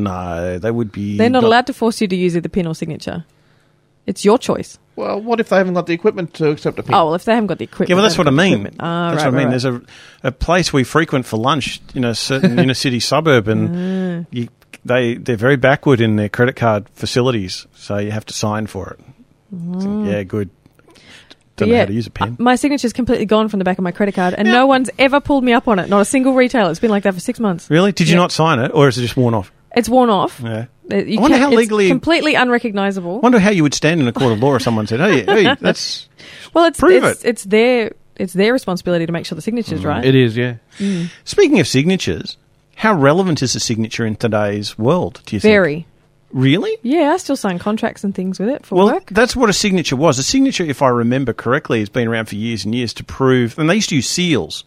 No, they would be... They're not allowed to force you to use either pin or signature. It's your choice. Well, what if they haven't got the equipment to accept a pin? Oh, well, if they haven't got the equipment. Yeah, well, that's what I mean. That's That's what I mean. There's a place we frequent for lunch in a certain inner city suburb, and they're very backward in their credit card facilities, so you have to sign for it. Yeah, good. Don't know how to use a pen. My signature's completely gone from the back of my credit card, and no one's ever pulled me up on it. Not a single retailer. It's been like that for 6 months. Really? Did you not sign it, or is it just worn off? It's worn off. Yeah. I wonder how legally... It's completely unrecognisable. I wonder how you would stand in a court of law if someone said, hey, that's... Well, prove it. It's their responsibility to make sure the signature's right. It is, yeah. Speaking of signatures, how relevant is a signature in today's world, do you think? Very. Really? Yeah, I still sign contracts and things with it for Well, work. that's what a signature was. A signature, if I remember correctly, has been around for years and years to prove... And they used to use seals,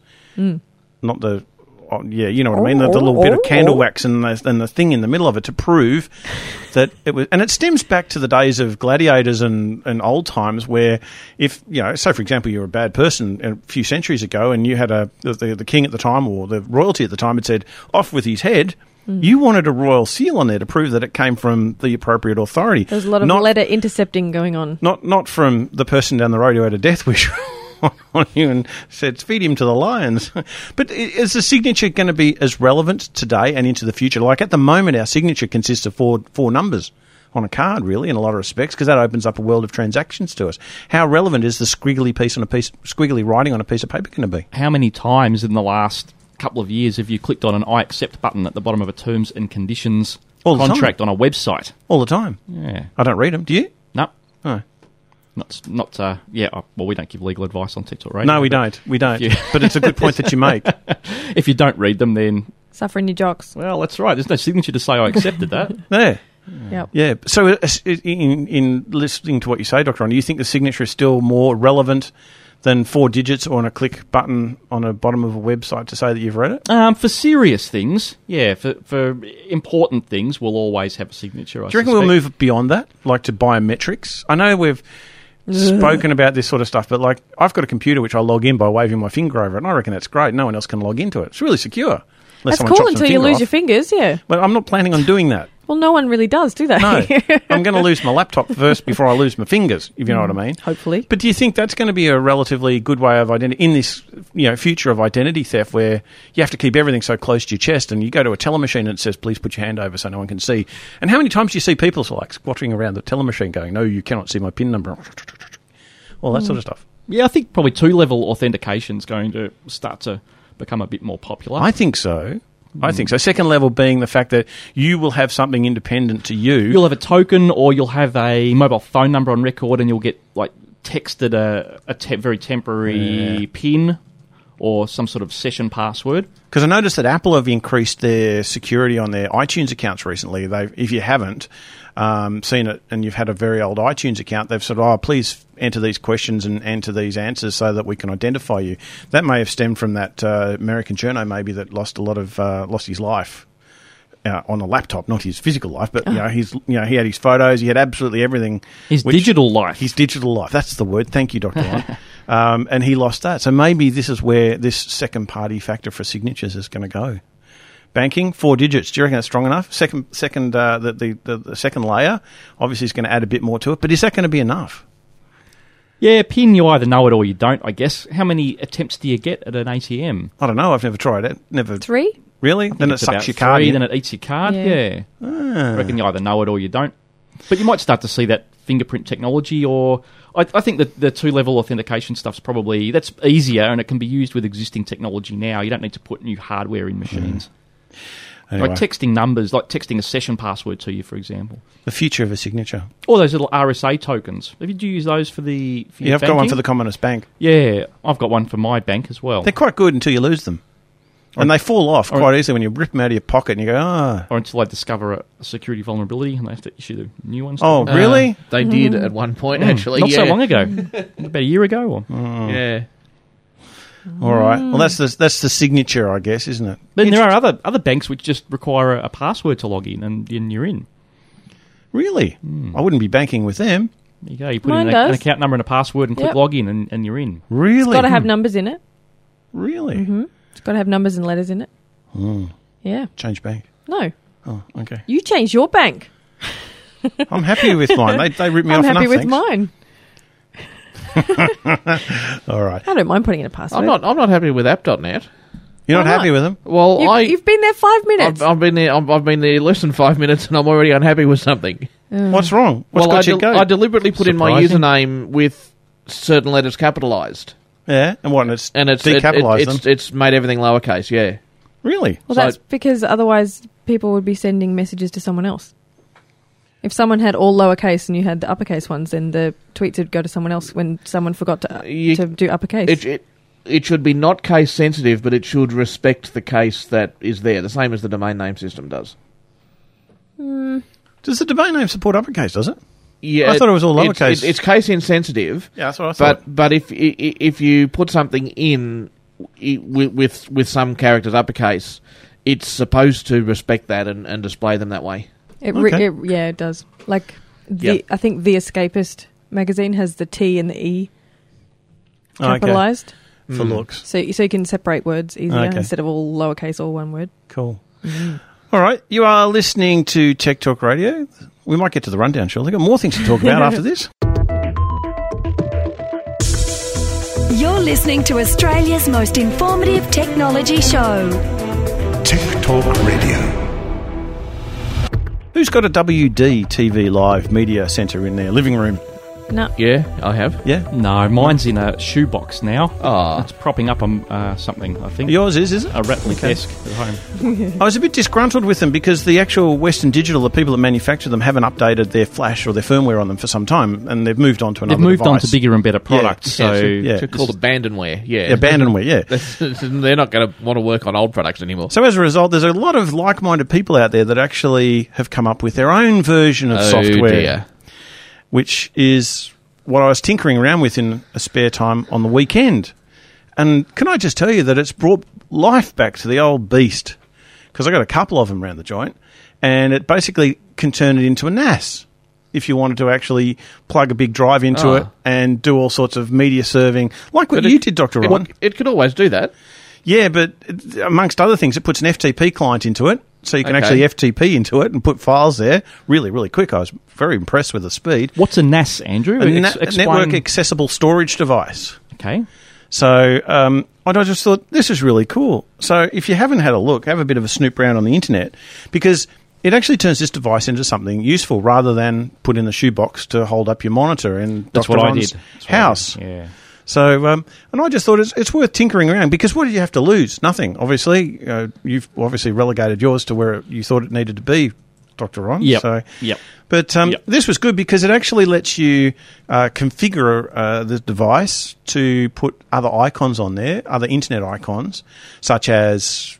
not the... Oh, yeah, you know what I mean? The little bit of candle wax and the thing in the middle of it to prove that it was... And it stems back to the days of gladiators and old times where if, so for example, you were a bad person a few centuries ago and you had the king at the time or the royalty at the time had said, off with his head... You wanted a royal seal on there to prove that it came from the appropriate authority. There's a lot of letter intercepting going on. Not from the person down the road who had a death wish on you and said, feed him to the lions. But is the signature going to be as relevant today and into the future? Like at the moment, our signature consists of four numbers on a card, really, in a lot of respects, because that opens up a world of transactions to us. How relevant is the squiggly writing on a piece of paper going to be? How many times in the last couple of years have you clicked on an I accept button at the bottom of a terms and conditions contract on a website? All the time. Yeah. I don't read them. Do you? No. Oh. Well, we don't give legal advice on TikTok Radio. No, we don't. But it's a good point that you make. If you don't read them, then... Suffering your jocks. Well, that's right. There's no signature to say I accepted that. Yeah. Yep. Yeah. So in listening to what you say, Dr. Ron, do you think the signature is still more relevant than 4 digits on a click button on a bottom of a website to say that you've read it? For serious things, yeah. For important things, we'll always have a signature, Do you reckon we'll move beyond that, like to biometrics? I know we've spoken about this sort of stuff, but like I've got a computer which I log in by waving my finger over it, and I reckon that's great. No one else can log into it. It's really secure. That's cool until you lose your fingers, yeah. But I'm not planning on doing that. Well, no one really does, do they? No. I'm going to lose my laptop first before I lose my fingers, if you know what I mean. Hopefully. But do you think that's going to be a relatively good way of identity in this future of identity theft where you have to keep everything so close to your chest and you go to a teller machine and it says, please put your hand over so no one can see? And how many times do you see people like squattering around the teller machine going, no, you cannot see my PIN number? All that sort of stuff. Yeah, I think probably 2-level authentication is going to start to become a bit more popular. I think so. Second level being the fact that you will have something independent to you. You'll have a token or you'll have a mobile phone number on record and you'll get texted a very temporary PIN or some sort of session password. Because I noticed that Apple have increased their security on their iTunes accounts recently. If you haven't, seen it and you've had a very old iTunes account, they've said, please enter these questions and enter these answers so that we can identify you. That may have stemmed from that American journo maybe that lost his life. On a laptop, not his physical life, but he had his photos, he had absolutely everything. His digital life. His digital life. That's the word. Thank you, Dr. Lon. And he lost that. So maybe this is where this second party factor for signatures is going to go. Banking, 4 digits. Do you reckon that's strong enough? The second layer obviously is going to add a bit more to it, but is that going to be enough? Yeah, PIN, you either know it or you don't, I guess. How many attempts do you get at an ATM? I don't know. I've never tried it. Never. 3? Really? Then it sucks your card. 3, then it eats your card. Yeah. I reckon you either know it or you don't. But you might start to see that fingerprint technology, or I think that the 2-level authentication stuff's probably that's easier, and it can be used with existing technology now. You don't need to put new hardware in machines. Anyway. Like texting numbers, like texting a session password to you, for example. The future of a signature. Or those little RSA tokens. Have you used those for your I've got one for the Commonwealth Bank. Yeah, I've got one for my bank as well. They're quite good until you lose them. And they fall off quite easily when you rip them out of your pocket and you go, Or until they discover a security vulnerability and they have to issue the new ones. Oh, really? They did at one point, actually. Not so long ago. About a year ago. Yeah. All right. Well, that's the signature, I guess, isn't it? But there are other banks which just require a password to log in and you're in. Really? I wouldn't be banking with them. There you go. You put in an account number and a password and click log in and you're in. Really? It's got to have numbers in it. Really? Mm-hmm. It's got to have numbers and letters in it. Yeah. Change bank? No. Oh, okay. You change your bank. I'm happy with mine. They rip me off enough. I'm happy with mine. All right. I don't mind putting in a password. I'm not happy with app.net. You're not happy with them? Well, you've been there 5 minutes. I've been there less than 5 minutes, and I'm already unhappy with something. What's wrong? What's got you go? I deliberately put in my username with certain letters capitalised. Yeah, and it's decapitalised them? It's made everything lowercase, yeah. Really? Well, that's because otherwise people would be sending messages to someone else. If someone had all lowercase and you had the uppercase ones, then the tweets would go to someone else when someone forgot to do uppercase. It should be not case sensitive, but it should respect the case that is there, the same as the domain name system does. Does the domain name support uppercase, does it? Yeah, I thought it was all lowercase. It's case insensitive. Yeah, that's what I thought. But if you put something in with some characters uppercase, it's supposed to respect that and display them that way. It does. Like I think The Escapist magazine has the T and the E capitalised for looks. So you can separate words easier instead of all lowercase, all one word. Cool. All right, you are listening to Tech Talk Radio. We might get to the rundown shortly. We've got more things to talk about after this. You're listening to Australia's most informative technology show. Tech Talk Radio. Who's got a WD TV Live media centre in their living room? No. Yeah, I have. Yeah? No, mine's in a shoebox now. Oh. It's propping up something, I think. Yours is it? A rattling desk at home. I was a bit disgruntled with them because the actual Western Digital, the people that manufacture them, haven't updated their flash or their firmware on them for some time, and they've moved on to another device. They've moved on to bigger and better products. It's called abandonware. Yeah, abandonware, yeah. They're not going to want to work on old products anymore. So as a result, there's a lot of like-minded people out there that actually have come up with their own version of software, which is what I was tinkering around with in a spare time on the weekend. And can I just tell you that it's brought life back to the old beast, because I got a couple of them around the joint, and it basically can turn it into a NAS if you wanted to actually plug a big drive into it and do all sorts of media serving, like what you did, Dr. Ron. It could always do that. Yeah, but amongst other things, it puts an FTP client into it, so you can actually FTP into it and put files there really, really quick. I was very impressed with the speed. What's a NAS, Andrew? A network accessible storage device. Okay. So I just thought, this is really cool. So if you haven't had a look, have a bit of a snoop around on the internet, because it actually turns this device into something useful rather than put in the shoebox to hold up your monitor in Dr. Ron's house. Yeah. So, and I just thought it's worth tinkering around, because what did you have to lose? Nothing, obviously. You've obviously relegated yours to where you thought it needed to be, Dr. Ron. Yep. But this was good because it actually lets you configure the device to put other icons on there, other internet icons, such as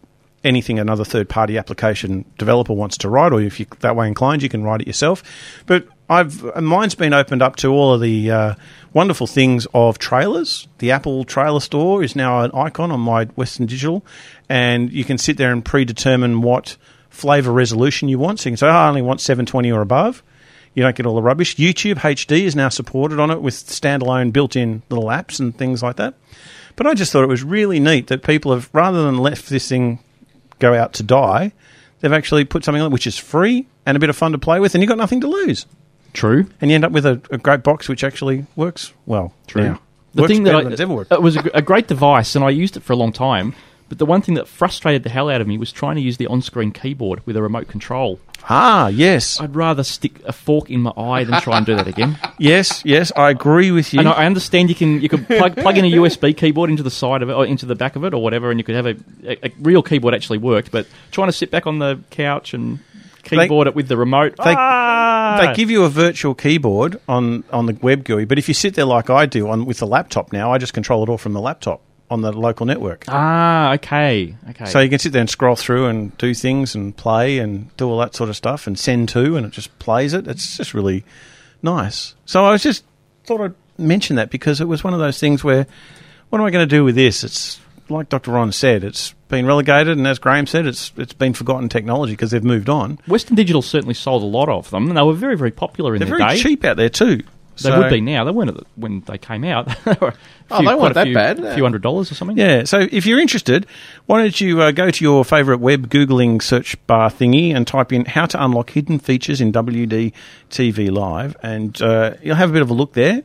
anything another third-party application developer wants to write, or if you're that way inclined, you can write it yourself. But mine's been opened up to all of the wonderful things of trailers. The Apple Trailer Store is now an icon on my Western Digital, and you can sit there and predetermine what flavour resolution you want. So you can say, I only want 720 or above. You don't get all the rubbish. YouTube HD is now supported on it with standalone built-in little apps and things like that. But I just thought it was really neat that people have, rather than left this thing go out to die, they've actually put something on it which is free and a bit of fun to play with, and you've got nothing to lose. True. And you end up with a great box which actually works well. True. Now. The Works thing better that than it's ever worked. it was a great device, and I used it for a long time. But the one thing that frustrated the hell out of me was trying to use the on-screen keyboard with a remote control. Ah, yes. I'd rather stick a fork in my eye than try and do that again. Yes, I agree with you. And I understand you could plug in a USB keyboard into the side of it, or into the back of it, or whatever, and you could have a real keyboard actually worked. But trying to sit back on the couch and keyboard it with the remote, they give you a virtual keyboard on the web GUI, but if you sit there like I do with the laptop now, I just control it all from the laptop on the local network. Okay. So you can sit there and scroll through and do things and play and do all that sort of stuff and send to, and it just plays it. It's just really nice. So I was just thought I'd mention that because it was one of those things where, what am I going to do with this? It's like Dr. Ron said, it's been relegated, and as Graham said, it's been forgotten technology because they've moved on. Western Digital certainly sold a lot of them, and they were very, very popular in their day. They're very cheap out there too. They would be now. They weren't when they came out. They weren't that bad. A few $100 or something. Yeah, so if you're interested, why don't you go to your favourite web Googling search bar thingy and type in how to unlock hidden features in WDTV Live, and you'll have a bit of a look there.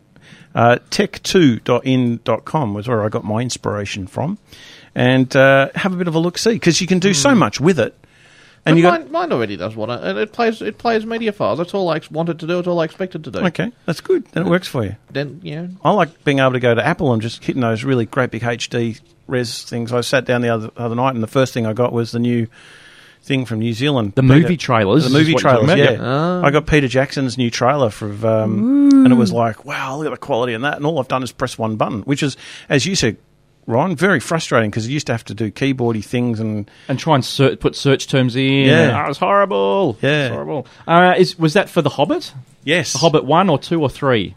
tech2.in.com was where I got my inspiration from. And have a bit of a look-see, because you can do so much with it. And mine already does what it plays media files. That's all I wanted to do. It's all I expected to do. Okay, that's good. Then it works for you. Then I like being able to go to Apple and just hitting those really great big HD res things. I sat down the other night, and the first thing I got was the new thing from New Zealand. The movie trailers. The movie trailers, yeah. Oh. I got Peter Jackson's new trailer for, and it was like, wow, look at the quality in that. And all I've done is press one button, which is, as you said, Ron, very frustrating because you used to have to do keyboardy things and try and put search terms in. Yeah, it was horrible. Yeah, it was horrible. Was that for The Hobbit? Yes. The Hobbit 1 or 2 or 3?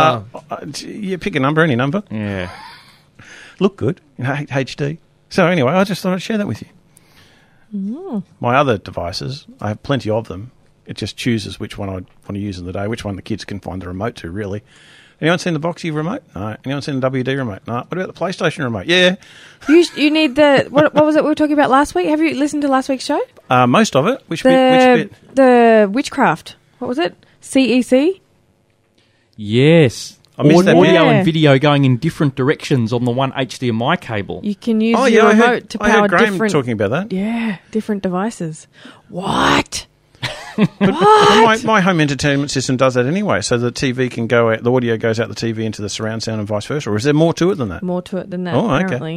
You pick a number, any number. Yeah, look good in HD. So anyway, I just thought I'd share that with you. My other devices, I have plenty of them. It just chooses which one I want to use in the day, which one the kids can find the remote to, really. Anyone seen the Boxy remote? No. Anyone seen the WD remote? No. What about the PlayStation remote? Yeah. You need the... What was it we were talking about last week? Have you listened to last week's show? Most of it. Which bit? The Witchcraft. What was it? CEC? Yes. I missed that audio and video going in different directions on the one HDMI cable. You can use your remote to power I heard Graham different... talking about that. Yeah, different devices. What? But my home entertainment system does that anyway, so the TV can go out, the audio goes out the TV into the surround sound and vice versa. Or is there more to it than that? More to it than that, Okay. apparently.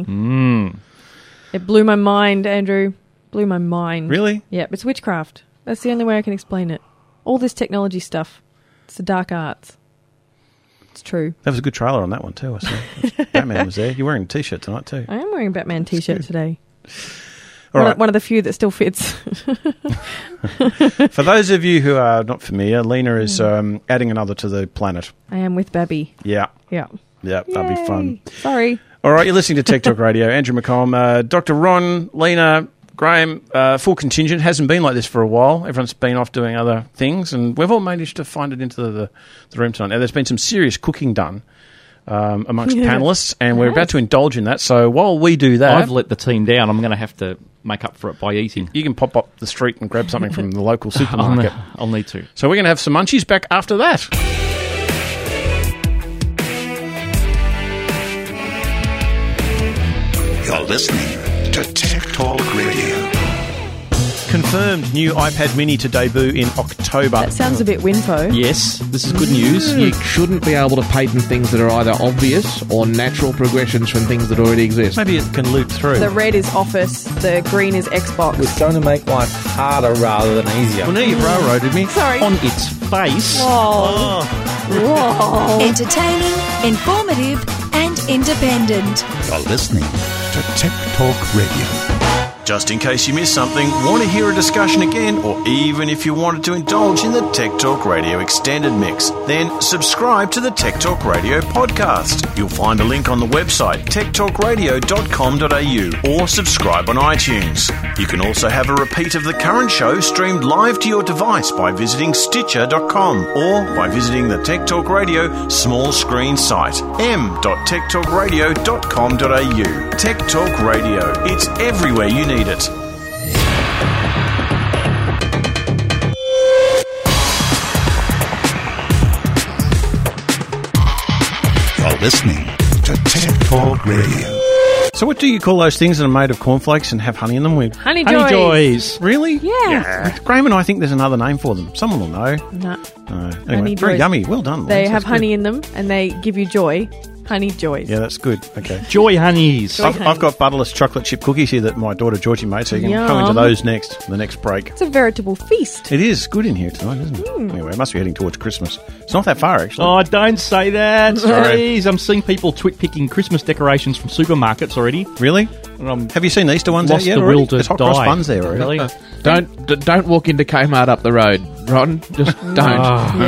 It blew my mind, Andrew. Blew my mind. Really? Yeah, it's witchcraft. That's the only way I can explain it. All this technology stuff. It's the dark arts. It's true. That was a good trailer on that one too, I saw. Batman was there. You're wearing a T-shirt tonight too. I am wearing a Batman T-shirt today. One of the few that still fits. For those of you who are not familiar, Lena is adding another to the planet. I am with Babby. Yeah. Yeah. Yeah, that'll be fun. Sorry. All right, you're listening to Tech Talk Radio. Andrew McComb, Dr. Ron, Lena, Graham, full contingent. Hasn't been like this for a while. Everyone's been off doing other things, and we've all managed to find it into the room tonight. Now, there's been some serious cooking done amongst panellists, and we're about to indulge in that. So while we do that... I've let the team down. I'm going to have to make up for it by eating. You can pop up the street and grab something from the local supermarket. I'll need to. So we're going to have some munchies back after that. You're listening to Tech Talk Radio. Confirmed new iPad Mini to debut in October. That sounds a bit winfo. Yes, this is good news. You shouldn't be able to patent things that are either obvious or natural progressions from things that already exist. Maybe it can loop through. The red is Office, the green is Xbox. It's going to make life harder rather than easier. Well, now you've railroaded me. Sorry. On its face. Whoa. Whoa. Entertaining, informative, and independent. You're listening to Tech Talk Radio. Just in case you missed something, want to hear a discussion again, or even if you wanted to indulge in the Tech Talk Radio extended mix, then subscribe to the Tech Talk Radio podcast. You'll find a link on the website techtalkradio.com.au or subscribe on iTunes. You can also have a repeat of the current show streamed live to your device by visiting Stitcher.com or by visiting the Tech Talk Radio small screen site m.techtalkradio.com.au. Tech Talk Radio. It's everywhere you need it. You're listening to Tech Talk Radio. So what do you call those things that are made of cornflakes and have honey in them? Honey Joys. Really? Yeah. Graham and I think there's another name for them. Someone will know. No. Anyway, Honey very Joys. yummy. Well done. They Lawrence. have That's honey good. in them and they give you joy. Honey Joys. Yeah, that's good. Okay. Joy Honeys. I've got butterless chocolate chip cookies here that my daughter Georgie made, so you can go into Yum. those the next break. It's a veritable feast. It is good in here tonight, isn't it? Anyway, it must be heading towards Christmas. It's not that far, actually. Oh, don't say that. Sorry. Jeez, I'm seeing people twit-picking Christmas decorations from supermarkets already. Really? Have you seen Easter ones out Lost yet the already? will to There's hot cross die. buns there already. Really? Don't walk into Kmart up the road, Ron. Just don't.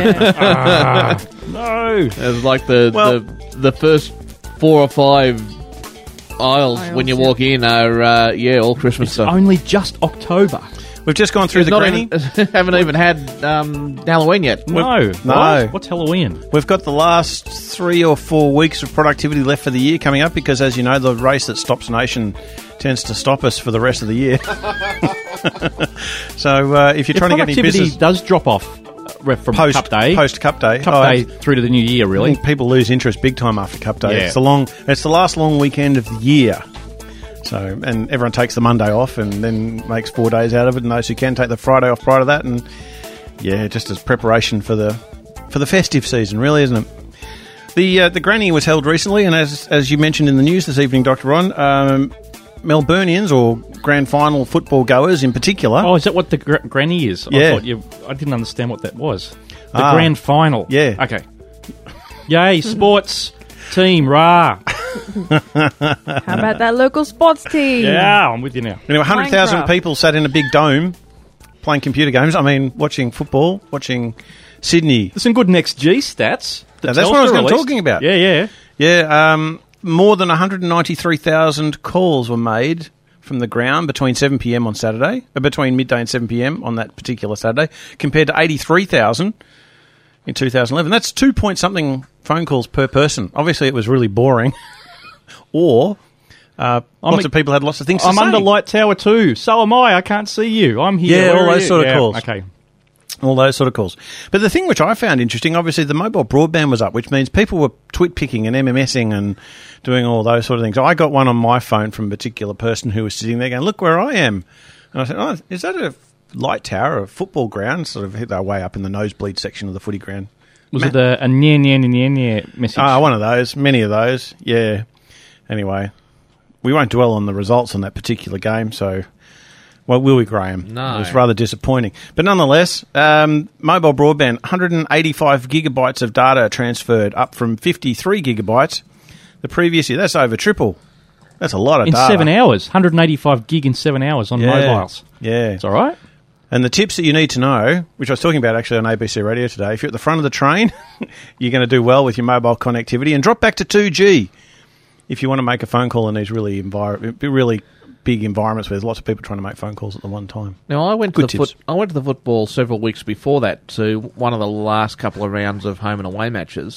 No. It's like the first 4 or 5 aisles when you walk in are all Christmas stuff. Only just October. We've just gone through the granny. Haven't even had Halloween yet. No. No. What's Halloween? We've got the last 3 or 4 weeks of productivity left for the year coming up because, as you know, the race that stops a nation tends to stop us for the rest of the year. So if you're trying to get any productivity business... does drop off from Cup Day. Post-Cup Day. Cup Day through to the new year, I really. think people lose interest big time after Cup Day. Yeah. It's the last long weekend of the year. So, and everyone takes the Monday off and then makes 4 days out of it, and those who can take the Friday off prior to that, and just as preparation for the festive season, really, isn't it? The granny was held recently, and as you mentioned in the news this evening, Dr. Ron, Melburnians or grand final football goers in particular. Oh, is that what the granny is? Yeah. I didn't understand what that was. The Ah. grand final. Yeah. Okay. Yay, sports team, rah. How about that local sports team? Yeah, I'm with you now. Anyway, 100,000 Minecraft. people sat in a big dome playing computer games. I mean, watching football, watching Sydney. There's some good Next G stats. Now, that's what I was talking about. Yeah. Yeah, more than 193,000 calls were made from the ground between 7 p.m. on Saturday, between midday and 7 p.m. on that particular Saturday, compared to 83,000 in 2011. That's 2-point-something phone calls per person. Obviously, it was really boring. Or lots of people had lots of things to I'm say. under Light Tower 2. So am I. I can't see you. I'm here. Yeah, Where all are those you? sort of Yeah, calls. Okay. All those sort of calls. But the thing which I found interesting, obviously the mobile broadband was up, which means people were twit-picking and MMSing and doing all those sort of things. I got one on my phone from a particular person who was sitting there going, look where I am. And I said, oh, is that a light tower, a football ground? Sort of hit their way up in the nosebleed section of the footy ground. Was it a nye message? One of those. Many of those. Yeah. Anyway, we won't dwell on the results on that particular game, so... Well, will we, Graham? No. It was rather disappointing. But nonetheless, mobile broadband, 185 gigabytes of data transferred, up from 53 gigabytes the previous year. That's over triple. That's a lot of in data. 7 hours. 185 gig in 7 hours on mobiles. Yeah. It's all right. And the tips that you need to know, which I was talking about actually on ABC Radio today, if you're at the front of the train, you're going to do well with your mobile connectivity, and drop back to 2G if you want to make a phone call in these really big environments where there's lots of people trying to make phone calls at the one time. Now, I went Good to tips. the football several weeks before that to one of the last couple of rounds of home and away matches,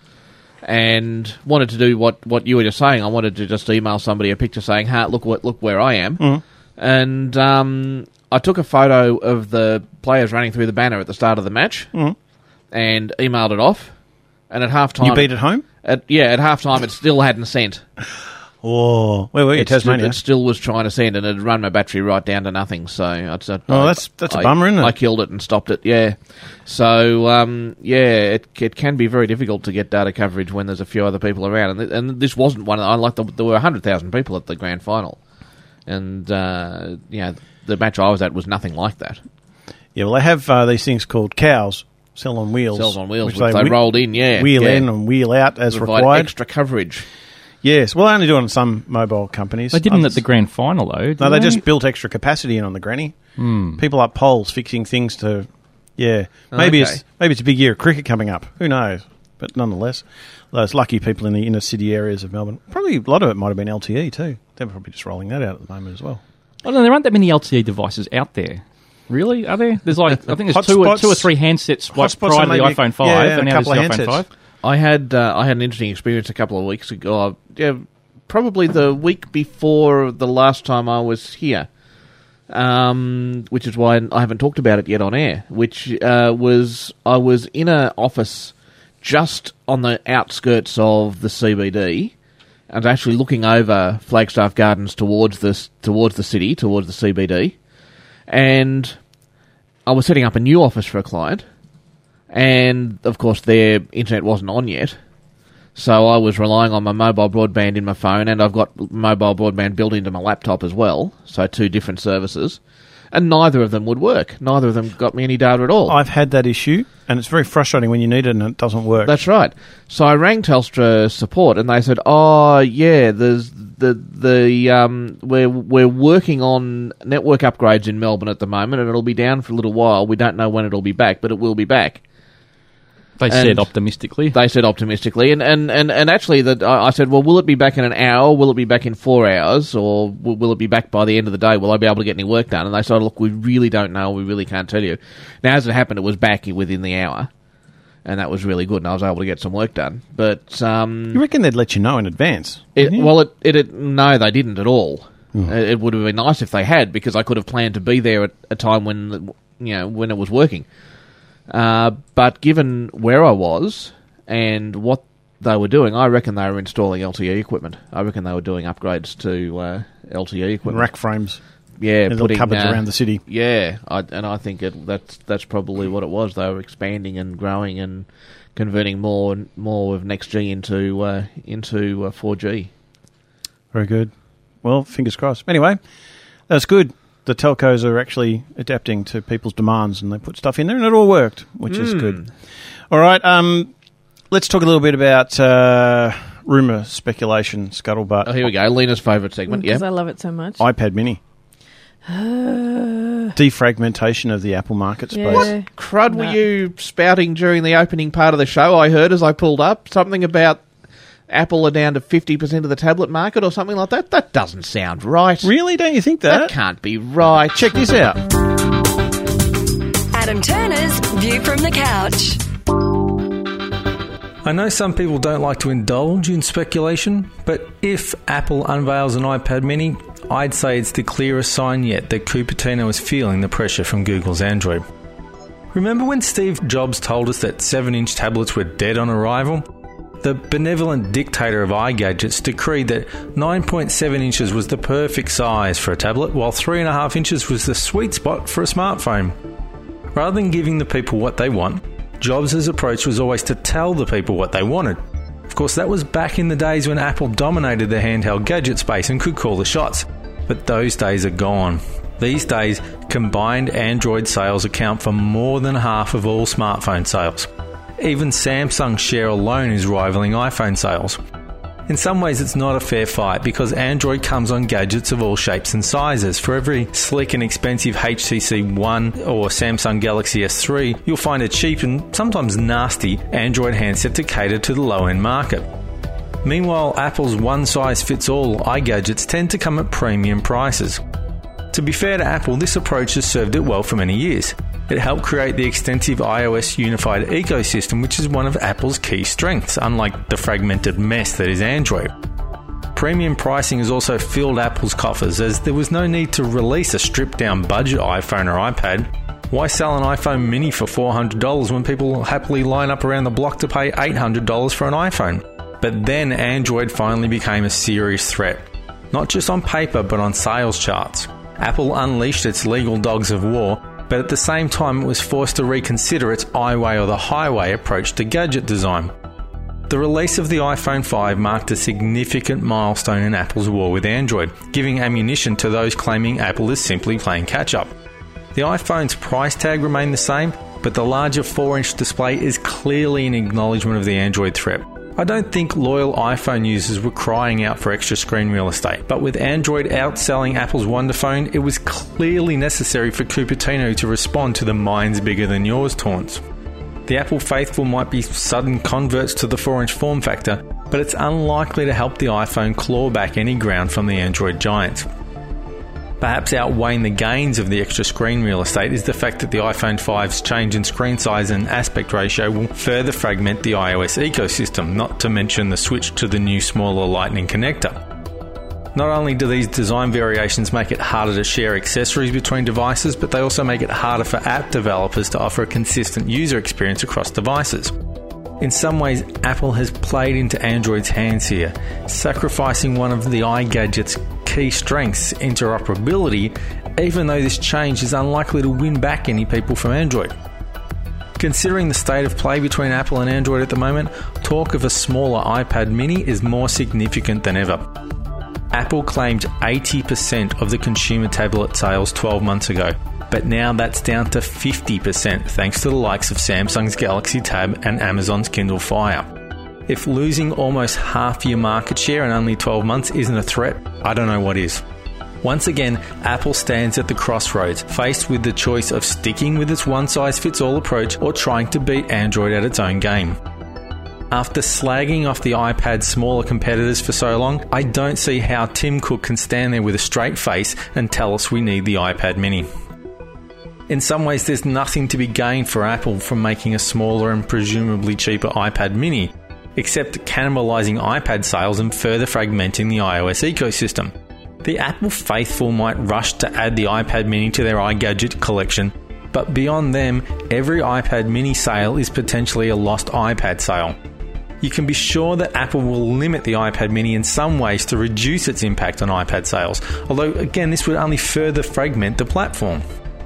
and wanted to do what you were just saying. I wanted to just email somebody a picture saying, "Hey, look where I am," and I took a photo of the players running through the banner at the start of the match, and emailed it off. And at halftime, You beat it home? At halftime, it still hadn't sent. Oh, where were you? Tasmania? It still was trying to send, and it run my battery right down to nothing. So that's a bummer, isn't it? I killed it and stopped it. Yeah. So it can be very difficult to get data coverage when there's a few other people around, and this wasn't one. There were 100,000 people at the grand final, and the match I was at was nothing like that. Yeah, well, they have these things called cows. Sell on wheels. Cells on wheels, which which they rolled in, Wheel in and wheel out as Provide required. extra coverage. Yes, well, they only do it on some mobile companies. They didn't at the grand final, though. No, they just built extra capacity in on the granny. People up poles fixing things to, maybe it's a big year of cricket coming up. Who knows? But nonetheless, those lucky people in the inner city areas of Melbourne, probably a lot of it might have been LTE too. They're probably just rolling that out at the moment as well. Oh no, there aren't that many LTE devices out there. Really? Are there? There's I think there's two or three handsets prior to the iPhone 5, and now there's the iPhone 5. I had an interesting experience a couple of weeks ago. Probably the week before the last time I was here, which is why I haven't talked about it yet on air. I was in an office just on the outskirts of the CBD, and actually looking over Flagstaff Gardens towards the city, towards the CBD, and I was setting up a new office for a client. And, of course, their internet wasn't on yet. So I was relying on my mobile broadband in my phone, and I've got mobile broadband built into my laptop as well. So 2 different services. And neither of them would work. Neither of them got me any data at all. I've had that issue, and it's very frustrating when you need it and it doesn't work. That's right. So I rang Telstra support, and they said, we're working on network upgrades in Melbourne at the moment, and it'll be down for a little while. We don't know when it'll be back, but it will be back. They said optimistically. And actually, I said, well, will it be back in an hour? Will it be back in 4 hours? Or will it be back by the end of the day? Will I be able to get any work done? And they said, look, we really don't know. We really can't tell you. Now, as it happened, it was back within the hour. And that was really good, and I was able to get some work done. But you reckon they'd let you know in advance? No, they didn't at all. It would have been nice if they had, because I could have planned to be there at a time when it was working. But given where I was and what they were doing, I reckon they were installing LTE equipment. I reckon they were doing upgrades to LTE equipment. Rack frames. Yeah, putting cupboards around the city. Yeah, I think that's probably what it was. They were expanding and growing and converting more of NextG into 4G. Very good. Well, fingers crossed. Anyway, that's good. The telcos are actually adapting to people's demands, and they put stuff in there, and it all worked, which is good. All right, let's talk a little bit about rumour, speculation, scuttlebutt. Oh, here we go. Lena's favourite segment, Because I love it so much. iPad mini. Defragmentation of the Apple market space. What crud were you spouting during the opening part of the show? I heard as I pulled up something about Apple are down to 50% of the tablet market or something like that. That doesn't sound right. Really? Don't you think that? That can't be right. Check this out. Adam Turner's View from the Couch. I know some people don't like to indulge in speculation, but if Apple unveils an iPad mini, I'd say it's the clearest sign yet that Cupertino is feeling the pressure from Google's Android. Remember when Steve Jobs told us that 7-inch tablets were dead on arrival? The benevolent dictator of iGadgets decreed that 9.7 inches was the perfect size for a tablet, while 3.5 inches was the sweet spot for a smartphone. Rather than giving the people what they want, Jobs' approach was always to tell the people what they wanted. Of course, that was back in the days when Apple dominated the handheld gadget space and could call the shots. But those days are gone. These days, combined Android sales account for more than half of all smartphone sales. Even Samsung's share alone is rivaling iPhone sales. In some ways, it's not a fair fight because Android comes on gadgets of all shapes and sizes. For every slick and expensive HTC One or Samsung Galaxy S3, you'll find a cheap and sometimes nasty Android handset to cater to the low-end market. Meanwhile, Apple's one-size-fits-all iGadgets tend to come at premium prices. To be fair to Apple, this approach has served it well for many years. It helped create the extensive iOS unified ecosystem, which is one of Apple's key strengths, unlike the fragmented mess that is Android. Premium pricing has also filled Apple's coffers, as there was no need to release a stripped-down budget iPhone or iPad. Why sell an iPhone mini for $400 when people happily line up around the block to pay $800 for an iPhone? But then Android finally became a serious threat, not just on paper but on sales charts. Apple unleashed its legal dogs of war, but at the same time it was forced to reconsider its iWay or the highway approach to gadget design. The release of the iPhone 5 marked a significant milestone in Apple's war with Android, giving ammunition to those claiming Apple is simply playing catch-up. The iPhone's price tag remained the same, but the larger 4-inch display is clearly an acknowledgement of the Android threat. I don't think loyal iPhone users were crying out for extra screen real estate, but with Android outselling Apple's Wonder Phone, it was clearly necessary for Cupertino to respond to the mine's bigger than yours taunts. The Apple faithful might be sudden converts to the 4-inch form factor, but it's unlikely to help the iPhone claw back any ground from the Android giants. Perhaps outweighing the gains of the extra screen real estate is the fact that the iPhone 5's change in screen size and aspect ratio will further fragment the iOS ecosystem, not to mention the switch to the new smaller Lightning connector. Not only do these design variations make it harder to share accessories between devices, but they also make it harder for app developers to offer a consistent user experience across devices. In some ways, Apple has played into Android's hands here, sacrificing one of the iGadget's key strengths, interoperability, even though this change is unlikely to win back any people from Android. Considering the state of play between Apple and Android at the moment, talk of a smaller iPad mini is more significant than ever. Apple claimed 80% of the consumer tablet sales 12 months ago, but now that's down to 50% thanks to the likes of Samsung's Galaxy Tab and Amazon's Kindle Fire. If losing almost half your market share in only 12 months isn't a threat, I don't know what is. Once again, Apple stands at the crossroads, faced with the choice of sticking with its one-size-fits-all approach or trying to beat Android at its own game. After slagging off the iPad's smaller competitors for so long, I don't see how Tim Cook can stand there with a straight face and tell us we need the iPad mini. In some ways, there's nothing to be gained for Apple from making a smaller and presumably cheaper iPad mini, except cannibalising iPad sales and further fragmenting the iOS ecosystem. The Apple faithful might rush to add the iPad mini to their iGadget collection, but beyond them, every iPad mini sale is potentially a lost iPad sale. You can be sure that Apple will limit the iPad mini in some ways to reduce its impact on iPad sales, although again this would only further fragment the platform.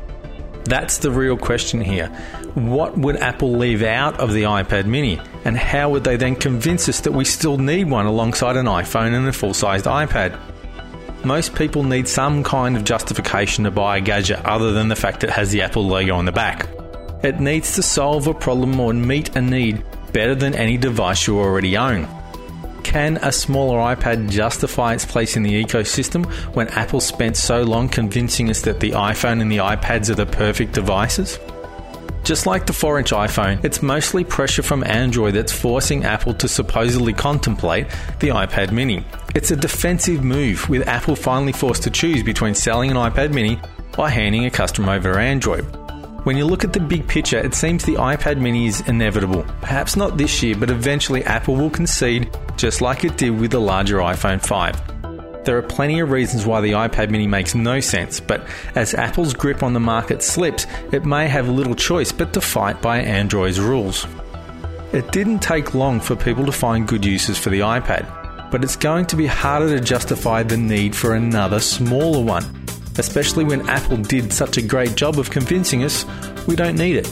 That's the real question here. What would Apple leave out of the iPad mini? And how would they then convince us that we still need one alongside an iPhone and a full-sized iPad? Most people need some kind of justification to buy a gadget other than the fact it has the Apple logo on the back. It needs to solve a problem or meet a need better than any device you already own. Can a smaller iPad justify its place in the ecosystem when Apple spent so long convincing us that the iPhone and the iPads are the perfect devices? Just like the 4-inch iPhone, it's mostly pressure from Android that's forcing Apple to supposedly contemplate the iPad mini. It's a defensive move, with Apple finally forced to choose between selling an iPad mini or handing a customer over to Android. When you look at the big picture, it seems the iPad mini is inevitable. Perhaps not this year, but eventually Apple will concede, just like it did with the larger iPhone 5. There are plenty of reasons why the iPad mini makes no sense, but as Apple's grip on the market slips, it may have little choice but to fight by Android's rules. It didn't take long for people to find good uses for the iPad, but it's going to be harder to justify the need for another smaller one, especially when Apple did such a great job of convincing us we don't need it.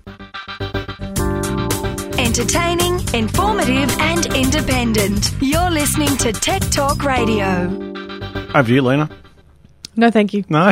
Entertaining, informative and independent. You're listening to Tech Talk Radio. Over to you, Lena. No, thank you. No?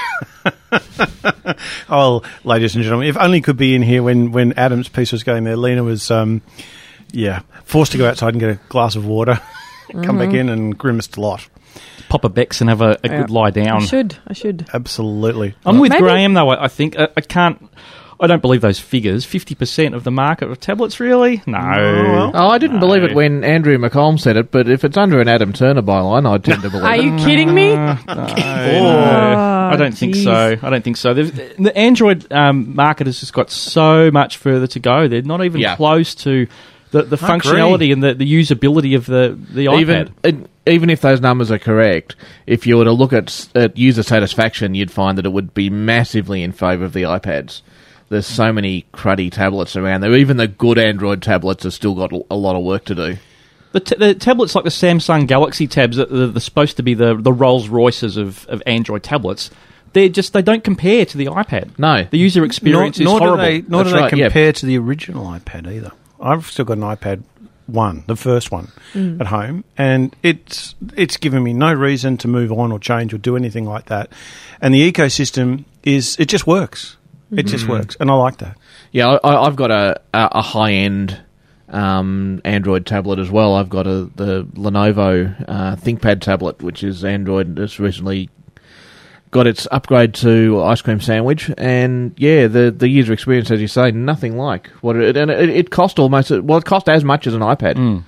Oh, ladies and gentlemen, if only could be in here when Adam's piece was going there. Lena was, forced to go outside and get a glass of water, come back in and grimaced a lot. Pop a Bex and have a good lie down. I should. Absolutely. I'm with Graham, though. I think I don't believe those figures. 50% of the market of tablets, really? No. I didn't believe it when Andrew McComb said it, but if it's under an Adam Turner byline, I tend to believe it. Are you kidding me? No, I don't think so. The Android market has just got so much further to go. They're not even close to the functionality and the usability of the iPad. Even if those numbers are correct, if you were to look at user satisfaction, you'd find that it would be massively in favour of the iPads. There's so many cruddy tablets around there. Even the good Android tablets have still got a lot of work to do. The tablets like the Samsung Galaxy Tabs, they're supposed to be the Rolls Royces of Android tablets. They don't compare to the iPad. No. The user experience is horrible. Nor do they compare to the original iPad either. I've still got an iPad 1, the first one, at home, and it's given me no reason to move on or change or do anything like that. And the ecosystem it just works. It just works, and I like that. Yeah, I've got a high-end Android tablet as well. I've got the Lenovo ThinkPad tablet, which is Android. It's recently got its upgrade to Ice Cream Sandwich, and yeah, the user experience, as you say, nothing like what it cost almost. Well, it cost as much as an iPad.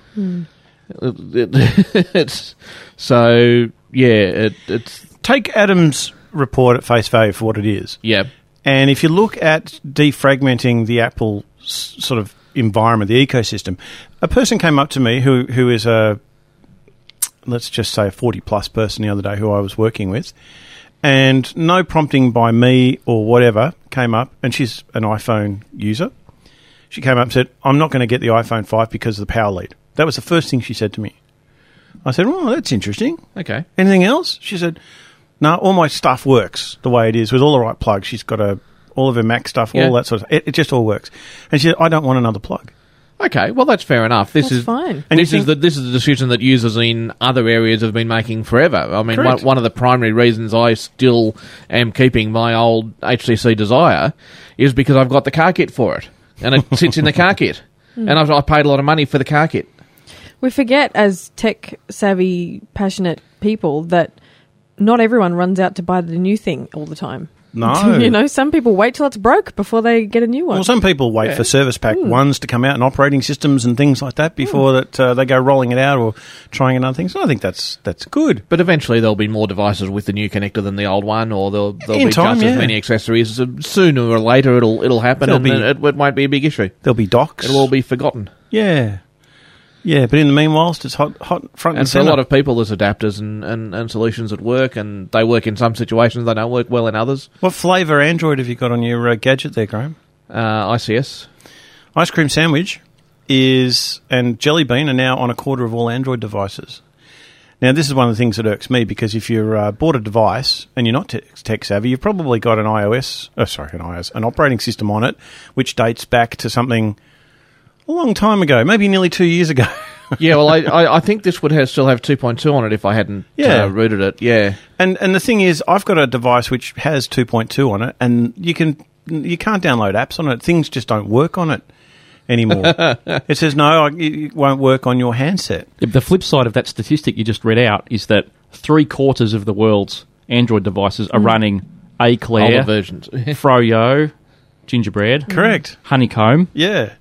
It's so yeah. It's take Adam's report at face value for what it is. Yeah, and if you look at defragmenting the Apple sort of environment, the ecosystem, a person came up to me who is a, let's just say, a 40-plus person the other day who I was working with, and no prompting by me or whatever came up, and she's an iPhone user. She came up and said, I'm not going to get the iPhone 5 because of the power lead. That was the first thing she said to me. I said, well, that's interesting. Okay. Anything else? She said, no, all my stuff works the way it is with all the right plugs. She's got all of her Mac stuff, all that sort of stuff. It just all works. And she said, I don't want another plug. Okay, well, that's fair enough. This is fine. And this is a decision that users in other areas have been making forever. I mean, one of the primary reasons I still am keeping my old HTC Desire is because I've got the car kit for it, and it sits in the car kit, and I paid a lot of money for the car kit. We forget, as tech-savvy, passionate people, that not everyone runs out to buy the new thing all the time. No. You know, some people wait till it's broke before they get a new one. Well, some people wait for Service Pack 1s to come out and operating systems and things like that before they go rolling it out or trying another thing. So I think that's good. But eventually there'll be more devices with the new connector than the old one, or there'll be just as many accessories. Sooner or later it'll happen, and it won't be a big issue. There'll be docks. It'll all be forgotten. Yeah. Yeah, but in the meanwhile, it's hot front and centre. For a lot of people, there's adapters and solutions that work, and they work in some situations, they don't work well in others. What flavour Android have you got on your gadget there, Graham? ICS. Ice Cream Sandwich and Jelly Bean are now on a quarter of all Android devices. Now, this is one of the things that irks me, because if you're bought a device and you're not tech savvy, you've probably got an an operating system on it, which dates back to something a long time ago, maybe nearly 2 years ago. Yeah, well, I think this would still have 2.2 on it if I hadn't rooted it. Yeah, and the thing is, I've got a device which has 2.2 on it, and you can't download apps on it. Things just don't work on it anymore. It says no, it won't work on your handset. The flip side of that statistic you just read out is that 3/4 of the world's Android devices are running Eclair, older versions, Froyo, Gingerbread, correct, Honeycomb. Yeah.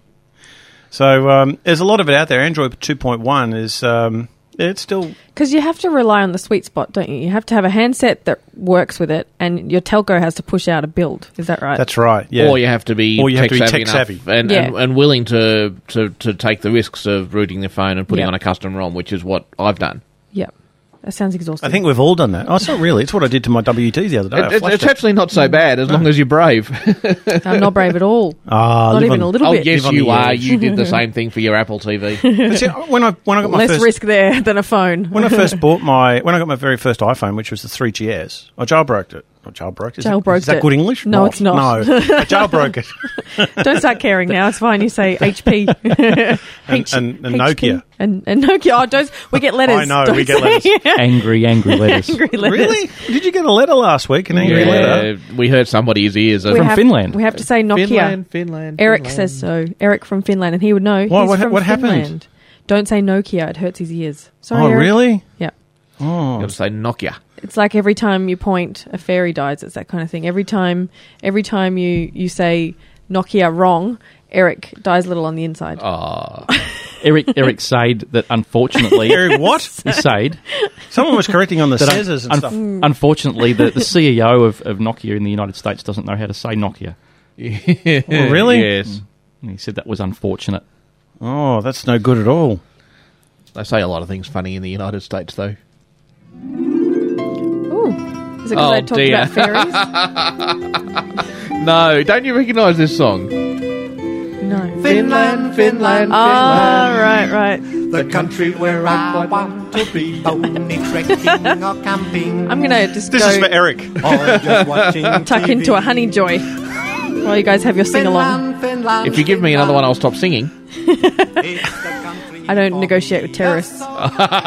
So there's a lot of it out there. Android 2.1 is it's still... Because you have to rely on the sweet spot, don't you? You have to have a handset that works with it, and your telco has to push out a build. Is that right? That's right, yeah. Or you have to be tech savvy and willing to take the risks of rooting the phone and putting on a custom ROM, which is what I've done. Yep. That sounds exhausting. I think we've all done that. Oh, it's not really. It's what I did to my WT the other day. It's actually not so bad, as long as you're brave. I'm not brave at all. Not even a little bit. Oh, yes, you are. You did the same thing for your Apple TV. See, when I got my less risk there than a phone. When I got my very first iPhone, which was the 3GS, I jailbroke it. Not jailbroke. Is that good English? No, it's not. No, I jailbroke it. Don't start caring now. It's fine. You say HP. and Nokia. And Nokia. Oh, we get letters. I know, we get letters. Angry letters. Angry letters. Really? Did you get a letter last week? An angry letter? We heard somebody's ears. From Finland. We have to say Nokia. Finland. Eric says so. Eric from Finland, and he would know. What happened? Don't say Nokia. It hurts his ears. Sorry, Eric. Really? Yeah. Oh. You got to say Nokia. It's like every time you point, a fairy dies. It's that kind of thing. Every time you say Nokia wrong, Eric dies a little on the inside. Oh. Eric said that unfortunately... Eric what? He said... Someone was correcting on the scissors and stuff. Unfortunately, the CEO of Nokia in the United States doesn't know how to say Nokia. Oh, really? Yes. He said that was unfortunate. Oh, that's no good at all. They say a lot of things funny in the United States, though. Is it because I talked about fairies? No, don't you recognise this song? No. Finland. Right. The country where I want to be. Only trekking or camping. I'm going to just This is for Eric. Tuck into a honey joy while you guys have your sing-along. If you give me another one, I'll stop singing. I don't negotiate with terrorists.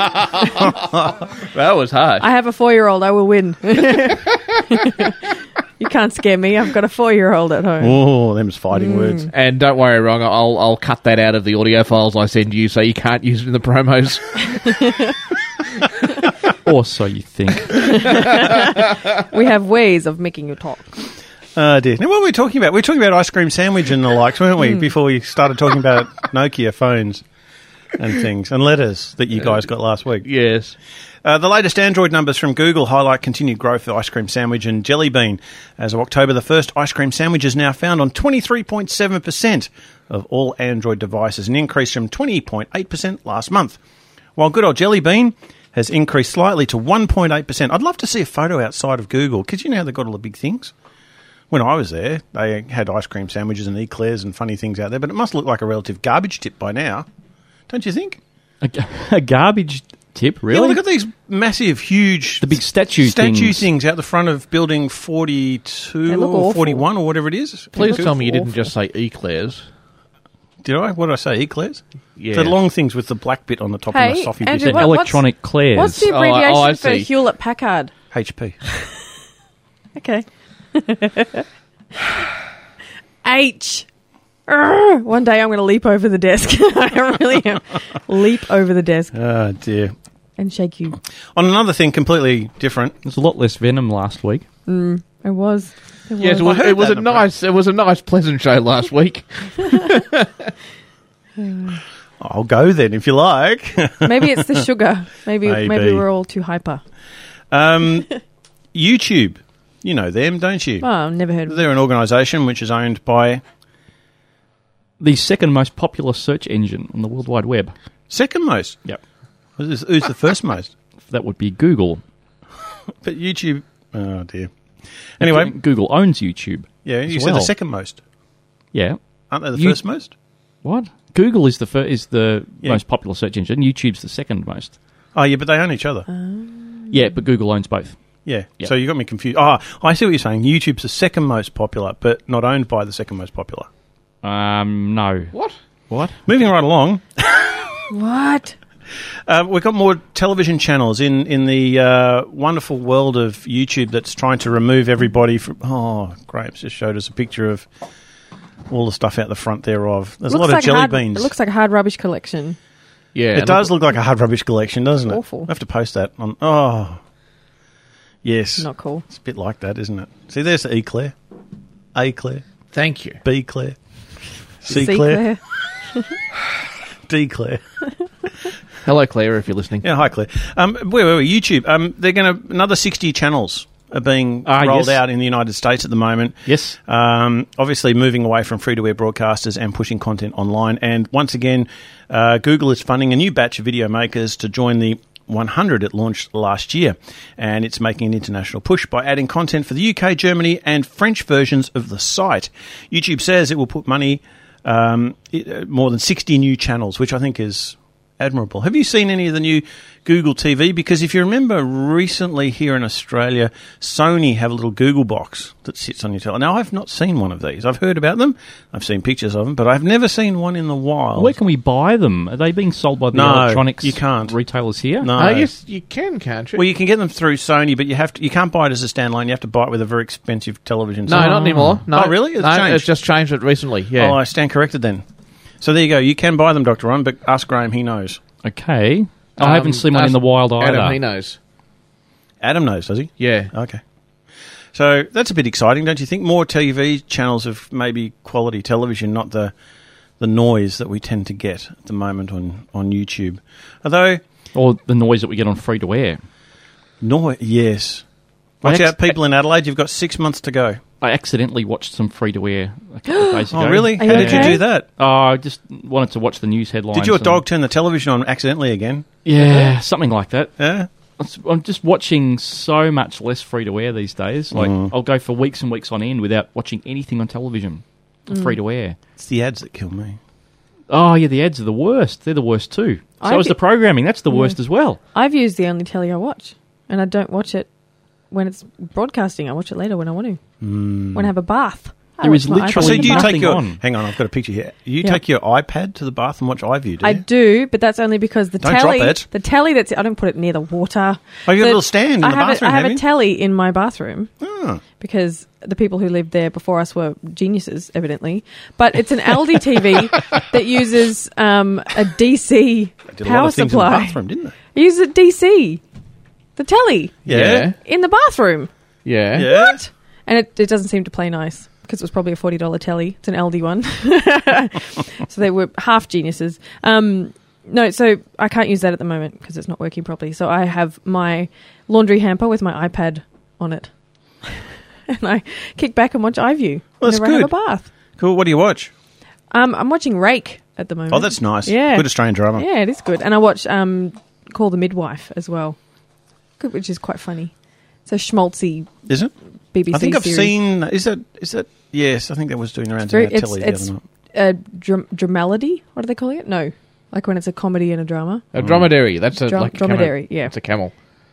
That was hard. I have a 4-year-old. I will win. You can't scare me. I've got a 4-year-old at home. Oh, them's fighting words. And don't worry, Wrong, I'll cut that out of the audio files I send you so you can't use it in the promos. Or so you think. We have ways of making you talk. Oh, dear. Now, what were we talking about? We were talking about ice cream sandwich and the likes, weren't we, before we started talking about Nokia phones and things, and letters that you guys got last week. Yes. The latest Android numbers from Google highlight continued growth of ice cream sandwich and jelly bean. As of October the 1st, ice cream sandwich is now found on 23.7% of all Android devices, an increase from 20.8% last month. While good old jelly bean has increased slightly to 1.8%. I'd love to see a photo outside of Google, because you know how they've got all the big things. When I was there, they had ice cream sandwiches and eclairs and funny things out there, but it must look like a relative garbage tip by now, don't you think? A garbage tip, really? Yeah, well, they've got these massive, huge... The big statue things out the front of building 42 or 41 or whatever it is. Please tell me you didn't just say eclairs. Did I? What did I say? Eclairs? Yeah. The long things with the black bit on the top and the soffy Andrew, bit. Electronic Clairs. What's the abbreviation for Hewlett-Packard? HP. Okay. H. Urgh. One day I'm going to leap over the desk. I really am. Leap over the desk. Oh, dear. And shake you. On another thing completely different. There's a lot less venom last week. It was. Yes, it was a nice, pleasant show last week. I'll go then if you like. Maybe it's the sugar. Maybe we're all too hyper. YouTube. You know them, don't you? Oh, I've never heard of them. They're an organisation which is owned by... The second most popular search engine on the World Wide Web. Second most? Yep. Who's the first most? That would be Google. But YouTube... Oh, dear. Anyway... Google owns YouTube. Yeah, you said the second most. Yeah. Aren't they the first most? What? Google is the most popular search engine. YouTube's the second most. Oh, yeah, but they own each other. Yeah, but Google owns both. Yeah, so you got me confused. Oh, I see what you're saying. YouTube's the second most popular, but not owned by the second most popular. No. What? Moving right along. What? We've got more television channels in the wonderful world of YouTube that's trying to remove everybody from... Oh, Graham's just showed us a picture of all the stuff out the front thereof. There's a lot of jelly beans. It looks like a hard rubbish collection. Yeah. It does look like a hard rubbish collection, doesn't it? Awful. I have to post that on... Oh... Yes. Not cool. It's a bit like that, isn't it? See, there's the E-Claire. A-Claire. Thank you. B-Claire. C-Claire. D-Claire. Hello, Claire, if you're listening. Yeah, hi, Claire. Where were we? YouTube. They're going to... Another 60 channels are being rolled out in the United States at the moment. Yes. Obviously moving away from free-to-air broadcasters and pushing content online. And once again, Google is funding a new batch of video makers to join the 100 it launched last year, and it's making an international push by adding content for the UK, Germany and French versions of the site. YouTube says it will put money more than 60 new channels, which I think is admirable. Have you seen any of the new Google TV? Because if you remember recently here in Australia, Sony have a little Google box that sits on your television. Now, I've not seen one of these. I've heard about them. I've seen pictures of them, but I've never seen one in the wild. Where can we buy them? Are they being sold by the electronics you can't. retailers here? No. Yes, you can, can't you? Well, you can get them through Sony, but you can't buy it as a standalone. You have to buy it with a very expensive television. No, not anymore. No. Oh, really? It's just changed it recently, yeah. Oh, I stand corrected then. So there you go. You can buy them, Dr. Ron, but ask Graham, he knows. Okay. I haven't seen one in the wild either. Adam, he knows. Adam knows, does he? Yeah. Okay. So that's a bit exciting, don't you think? More TV channels of maybe quality television, not the noise that we tend to get at the moment on YouTube. Although... Or the noise that we get on free-to-air. Yes. Watch out, people in Adelaide, you've got 6 months to go. I accidentally watched some free-to-air a couple of days ago. Oh, really? How did you do that? I just wanted to watch the news headlines. Did your dog turn the television on accidentally again? Yeah, something like that. Yeah? I'm just watching so much less free-to-air these days. Like, I'll go for weeks and weeks on end without watching anything on television. Free-to-air. It's the ads that kill me. Oh, yeah, the ads are the worst. They're the worst too. So is the programming. That's the worst as well. I've used the only telly I watch, and I don't watch it when it's broadcasting. I watch it later when I want to. When I have a bath. There is literally so do you take your... on. Hang on, I've got a picture here. You take your iPad to the bath and watch iView, do you? I do, but that's only because the Don't telly... drop it. The telly that's... I don't put it near the water. Oh, you got a little stand in the bathroom, I have a telly in my bathroom. Oh. because the people who lived there before us were geniuses, evidently. But it's an Aldi TV that uses a DC Did a power lot of things supply. in the bathroom, didn't they? It uses a DC, the telly, Yeah. in the bathroom. Yeah. Yeah. What? And it doesn't seem to play nice because it was probably a $40 telly. It's an Aldi one. So they were half geniuses. No, so I can't use that at the moment because it's not working properly. So I have my laundry hamper with my iPad on it. And I kick back and watch iView Well, that's whenever I have good. a bath. Cool. What do you watch? I'm watching Rake at the moment. Oh, that's nice. Yeah. Good Australian drama. Yeah, it is good. And I watch Call the Midwife as well, good, which is quite funny. It's a schmaltzy Is it? BBC I think I've series. seen... Is that... Yes, I think that was doing around on the telly the it's other night. dramality. What are they calling it? No, like when it's a comedy and a drama. A dromedary. That's a like a dromedary. camel. Yeah, It's a camel.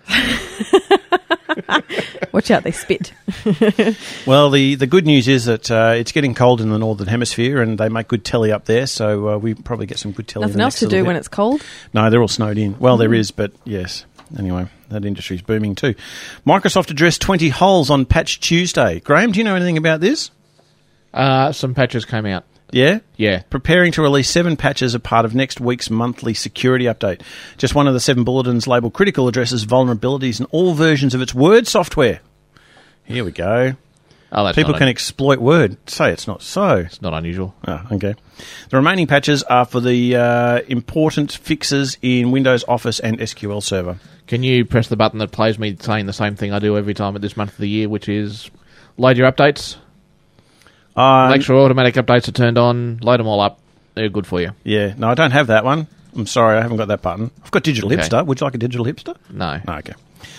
Watch out, they spit. Well, the good news is that it's getting cold in the Northern Hemisphere and they make good telly up there, so we probably get some good telly. Nothing else to do when it's cold. No, they're all snowed in. Well, there is, but yes. Anyway, that industry's booming too. Microsoft addressed 20 holes on Patch Tuesday. Graham, do you know anything about this? Some patches came out. Yeah? Yeah. Preparing to release 7 patches as part of next week's monthly security update. Just one of the 7 bulletins labelled Critical addresses vulnerabilities in all versions of its Word software. Here we go. Oh, that's People not can exploit Word. Say it's not so. It's not unusual. Oh, okay. The remaining patches are for the important fixes in Windows Office and SQL Server. Can you press the button that plays me saying the same thing I do every time at this month of the year, which is load your updates? Make sure automatic updates are turned on. Load them all up. They're good for you. Yeah. No, I don't have that one. I'm sorry, I haven't got that button. I've got Digital Okay. Hipster. Would you like a Digital Hipster? No. No, okay.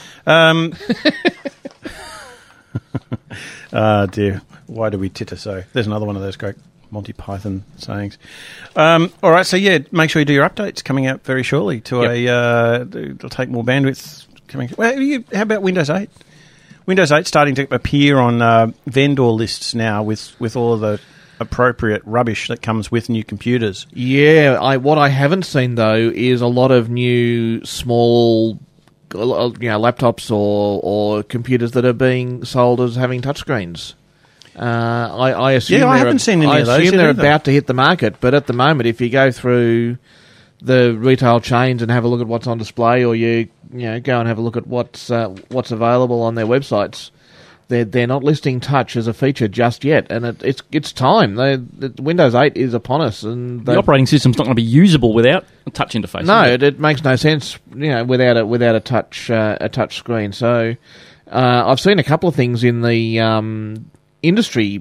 Dear. Why do we titter so? There's another one of those great Monty Python sayings. All right, so yeah, make sure you do your updates coming out very shortly to it'll take more bandwidth coming. Well, how about Windows 8? Windows 8 starting to appear on vendor lists now with all of the appropriate rubbish that comes with new computers. Yeah, what I haven't seen though is a lot of new small, laptops or computers that are being sold as having touchscreens. I assume I haven't seen any of those. I assume they're either. about to hit the market, but at the moment, if you go through the retail chains and have a look at what's on display, or you go and have a look at what's available on their websites, they're not listing touch as a feature just yet, and it's time. The Windows 8 is upon us, and the operating system's not going to be usable without a touch interface. No, it makes no sense, without a touch screen. So I've seen a couple of things in the industry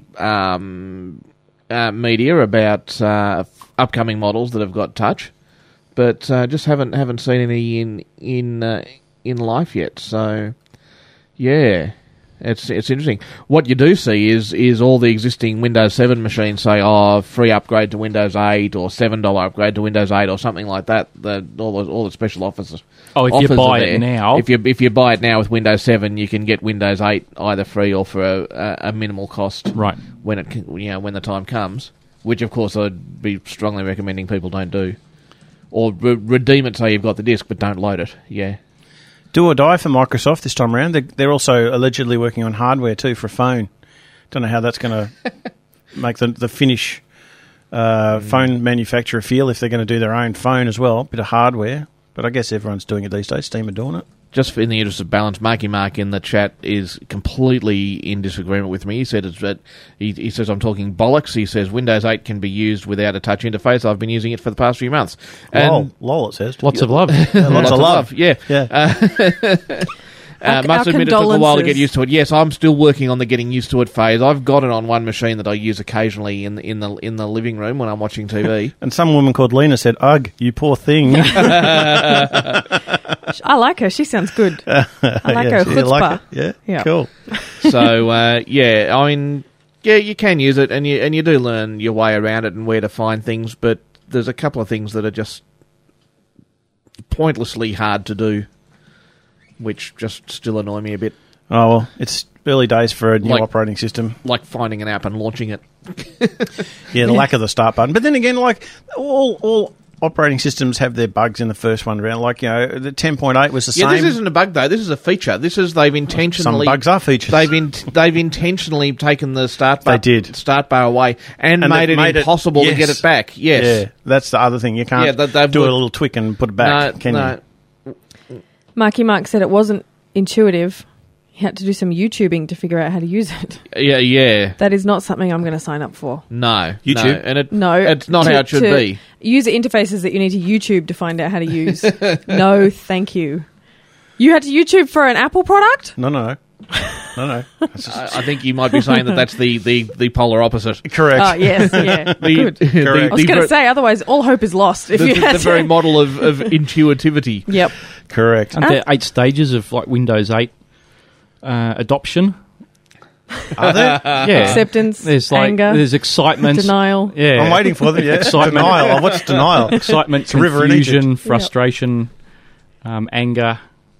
media about upcoming models that have got touch, but just haven't seen any in life yet. So yeah, it's interesting. What you do see is all the existing Windows 7 machines say, free upgrade to Windows 8 or $7 upgrade to Windows 8 or something like that. All the special offers. Oh, if you buy it now, if you buy it now with Windows 7, you can get Windows 8 either free or for a minimal cost. Right. When when the time comes, which of course I'd be strongly recommending people don't do, or redeem it so you've got the disc but don't load it. Yeah. Do or die for Microsoft this time around. They're also allegedly working on hardware too for a phone. Don't know how that's going to make the Finnish phone manufacturer feel if they're going to do their own phone as well. Bit of hardware, but I guess everyone's doing it these days. Steam are doing it. Just in the interest of balance, Marky Mark in the chat is completely in disagreement with me. He said he says I'm talking bollocks. He says Windows 8 can be used without a touch interface. I've been using it for the past few months. Lol, it says. Lots of love. Lots of love. Yeah. Must admit it took a while to get used to it. Yes, I'm still working on the getting used to it phase. I've got it on one machine that I use occasionally in the living room when I'm watching TV. And some woman called Lena said, "Ugh, you poor thing." I like her. She sounds good. I like her chutzpah. Like yeah, cool. So I mean, you can use it, and you do learn your way around it and where to find things. But there's a couple of things that are just pointlessly hard to do, which just still annoy me a bit. Oh, well, it's early days for a new operating system. Like finding an app and launching it. Yeah, the lack of the start button. But then again, like all operating systems have their bugs in the first one round. Like, the 10.8 was the same. Yeah, this isn't a bug though. This is a feature. They've intentionally. Some bugs are features. They've intentionally taken the start bar away and made it impossible to get it back. Yes. Yeah, that's the other thing. You can't do a little tweak and put it back, can you? Marky Mark said it wasn't intuitive. He had to do some YouTubing to figure out how to use it. Yeah. That is not something I'm going to sign up for. No. YouTube? It's not how it should be. User interfaces that you need to YouTube to find out how to use. No, thank you. You had to YouTube for an Apple product? No. I think you might be saying that's the polar opposite. Correct. Oh, yes, yeah. Good. Correct. I was going to say, otherwise all hope is lost. If you had the very model of intuitivity. Yep. Correct. Aren't there 8 stages of like Windows 8 adoption? Are there? Yeah. Acceptance, there's like, anger, there's excitement, denial. Yeah, I'm waiting for them. Yeah, excitement. Denial. What's denial? Excitement, it's a river in confusion, Egypt. frustration, anger.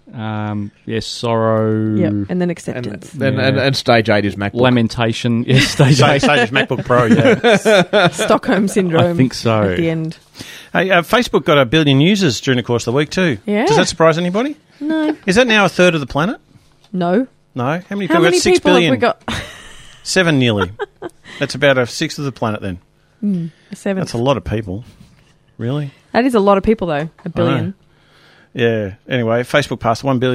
Sorrow. Yep, and then acceptance. And stage 8 is MacBook. Lamentation. Yes, stage 8. Stage is MacBook Pro, yeah. Stockholm Syndrome. I think so. At the end. Hey, Facebook got 1 billion users during the course of the week too. Yeah. Does that surprise anybody? No. Is that now a third of the planet? No. No? How many How people? many 6 people billion. have we got? 7 nearly. That's about a sixth of the planet then. 7. That's a lot of people. Really? That is a lot of people though. 1 billion. Yeah. Anyway, Facebook passed $1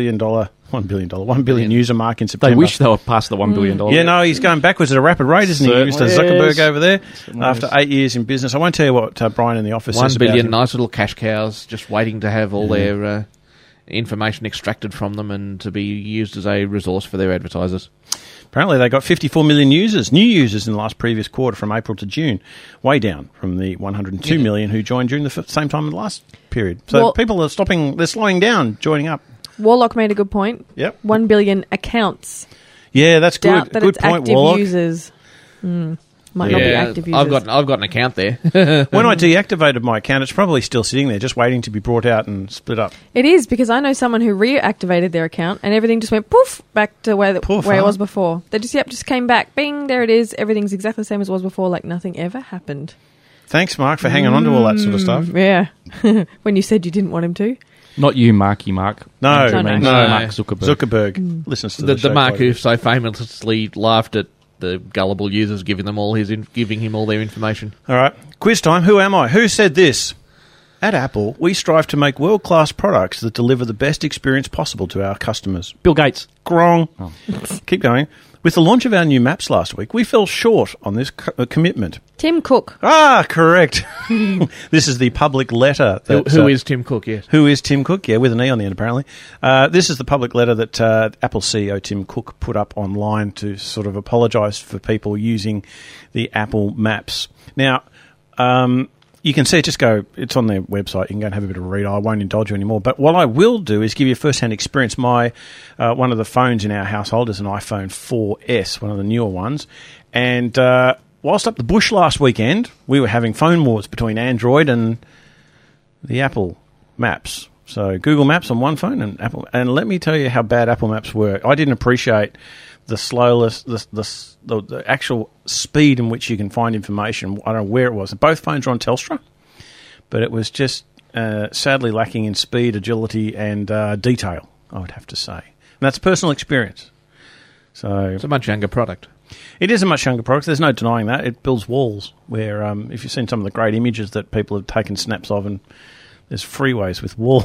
billion user mark in September. They wish they were past the $1 billion. Yeah, no, he's going backwards at a rapid rate, isn't he? Mr. Zuckerberg over there, after 8 years in business. I won't tell you what Brian in the office says 1 billion about him. nice little cash cows just waiting to have all their information extracted from them and to be used as a resource for their advertisers. Apparently they got 54 million new users in the previous quarter from April to June, way down from the 102 million who joined during the same time in the last period. So people are they're slowing down, joining up. Warlock made a good point. Yep. 1 billion accounts. Yeah, that's good. Doubt that good it's point, active Warlock. users. Might not be active users. I've got an account there. When I deactivated my account, it's probably still sitting there, just waiting to be brought out and split up. It is, because I know someone who reactivated their account and everything just went poof back to where it was before. They just came back. Bing, there it is. Everything's exactly the same as it was before, like nothing ever happened. Thanks, Mark, for hanging on to all that sort of stuff. Yeah. When you said you didn't want him to. Not you, Marky Mark. No. Mark Zuckerberg. Listens to the Mark who so famously laughed at the gullible users giving him all their information. All right, quiz time. Who am I? Who said this? At Apple, we strive to make world-class products that deliver the best experience possible to our customers. Bill Gates. Wrong. Oh. Keep going. With the launch of our new maps last week, we fell short on this commitment. Tim Cook. Ah, correct. This is the public letter. Who is Tim Cook, yes. Who is Tim Cook? Yeah, with an E on the end, apparently. This is the public letter that Apple CEO Tim Cook put up online to sort of apologise for people using the Apple Maps. Now, you can see it, it's on their website. You can go and have a bit of a read. I won't indulge you anymore. But what I will do is give you a first-hand experience. My one of the phones in our household is an iPhone 4S, one of the newer ones. And whilst up the bush last weekend, we were having phone wars between Android and the Apple Maps. So Google Maps on one phone and Apple. And let me tell you how bad Apple Maps were. I didn't appreciate the slowness, the actual speed in which you can find information. I don't know where it was. Both phones are on Telstra, but it was just sadly lacking in speed, agility, and detail, I would have to say. And that's personal experience. So it's a much younger product. It is a much younger product. There's no denying that. It builds walls where, if you've seen some of the great images that people have taken snaps of, and there's freeways with walls,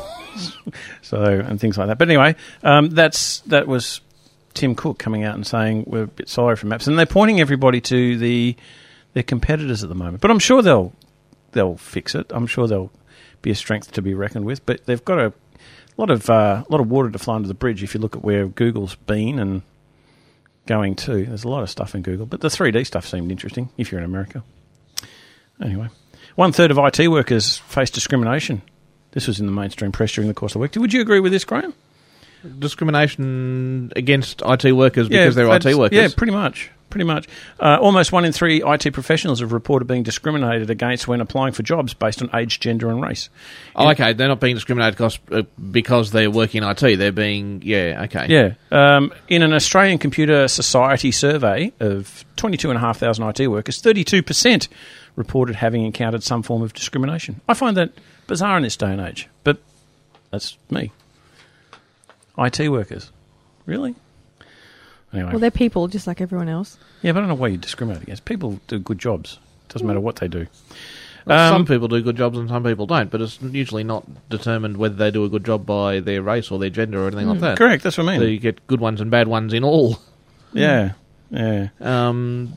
and things like that. But anyway, that was Tim Cook coming out and saying we're a bit sorry for Maps, and they're pointing everybody to their competitors at the moment. But I'm sure they'll fix it. I'm sure they'll be a strength to be reckoned with. But they've got a lot of water to flow under the bridge. If you look at where Google's been and going to, there's a lot of stuff in Google. But the 3D stuff seemed interesting if you're in America. Anyway, 1/3 of IT workers face discrimination. This was in the mainstream press during the course of the week. Would you agree with this, Graham? Discrimination against IT workers because they're IT workers? Yeah, pretty much. Almost 1 in 3 IT professionals have reported being discriminated against when applying for jobs based on age, gender and race. Oh, okay. They're not being discriminated because they're working in IT. They're being... Yeah, okay. Yeah. In an Australian Computer Society survey of 22,500 IT workers, 32% reported having encountered some form of discrimination. I find that bizarre in this day and age. But that's me. IT workers. Really? Anyway. Well, they're people just like everyone else. Yeah, but I don't know why you discriminate against. People do good jobs. Doesn't matter what they do. Well, some people do good jobs and some people don't, but it's usually not determined whether they do a good job by their race or their gender or anything like that. Correct, that's what I mean. So you get good ones and bad ones in all. Yeah. I'm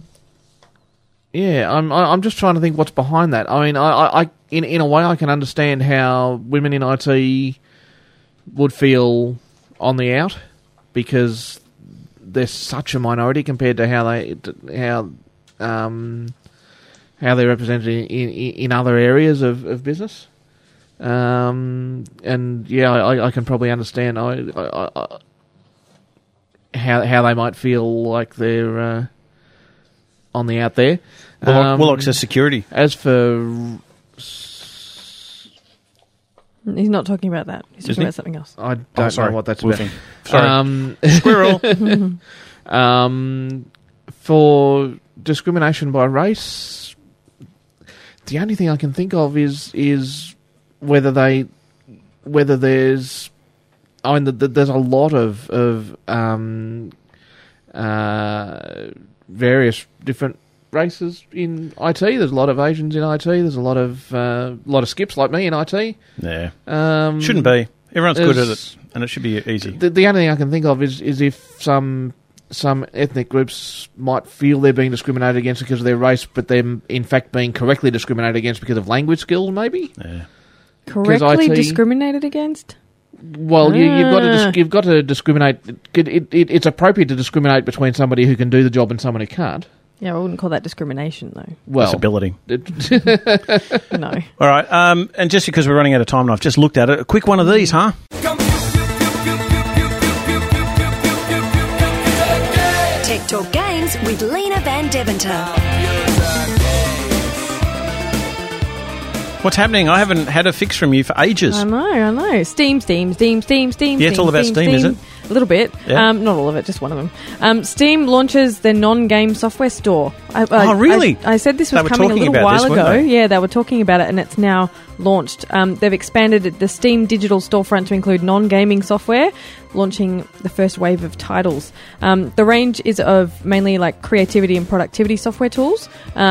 just trying to think what's behind that. I mean, I in a way I can understand how women in IT would feel on the out because they're such a minority compared to how they're represented in other areas of business. And I can probably understand how they might feel like they're on the out there. Willock says security. As for... He's not talking about that. He's talking about something else. I don't know what that's Woofing. about. Sorry. Squirrel. For discrimination by race... The only thing I can think of is whether there's there's a lot of various different races in IT. There's a lot of Asians in IT. There's a lot of skips like me in IT. Yeah, shouldn't be. Everyone's good at it, and it should be easy. The only thing I can think of is if some ethnic groups might feel they're being discriminated against because of their race, but they're in fact being correctly discriminated against because of language skills, maybe. Yeah. Correctly discriminated against? Well, you've got to discriminate. It's appropriate to discriminate between somebody who can do the job and someone who can't. Yeah, I wouldn't call that discrimination, though. Well, disability. No. All right, and just because we're running out of time and I've just looked at it, a quick one of these, huh? Tech Talk Games with Lena Van Deventer. What's happening? I haven't had a fix from you for ages. I know. Steam. Yeah, it's all about Steam, is it? A little bit. Yeah. Not all of it, just one of them. Steam launches their non-game software store. Really? I said this was They were coming a talking little about while this, weren't ago. they? Yeah, they were talking about it, and it's now launched. They've expanded the Steam digital storefront to include non-gaming software, launching the first wave of titles. The range is of mainly like creativity and productivity software tools.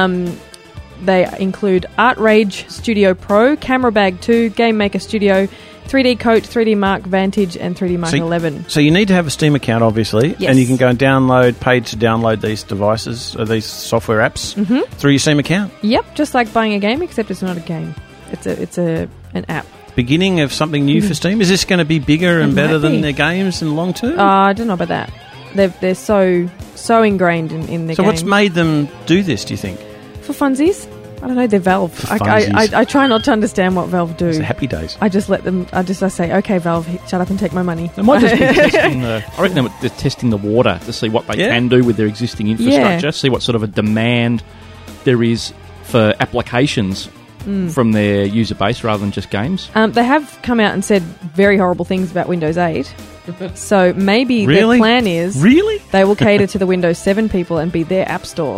They include Art Rage Studio Pro, Camera Bag 2, Game Maker Studio, 3D Coat, 3D Mark Vantage, and 3D Mark 11. So you need to have a Steam account, obviously, Yes. and you can go and pay to download these devices, or these software apps through your Steam account. Yep, just like buying a game, except it's not a game. It's an app. Beginning of something new for Steam. Is this going to be bigger and It better might than be. their games in the long term? I don't know about that. They're so ingrained in the So game. what's made them do this, do you think? For funsies? I don't know, they're Valve. For I funsies. try not to understand what Valve do. It's the happy days. I just let them, I say, okay, Valve, shut up and take my money. They might just be testing I reckon they're testing the water to see what they can do with their existing infrastructure, see what sort of a demand there is for applications from their user base rather than just games. They have come out and said very horrible things about Windows 8. So maybe Really? their plan is they will cater to the Windows 7 people and be their app store.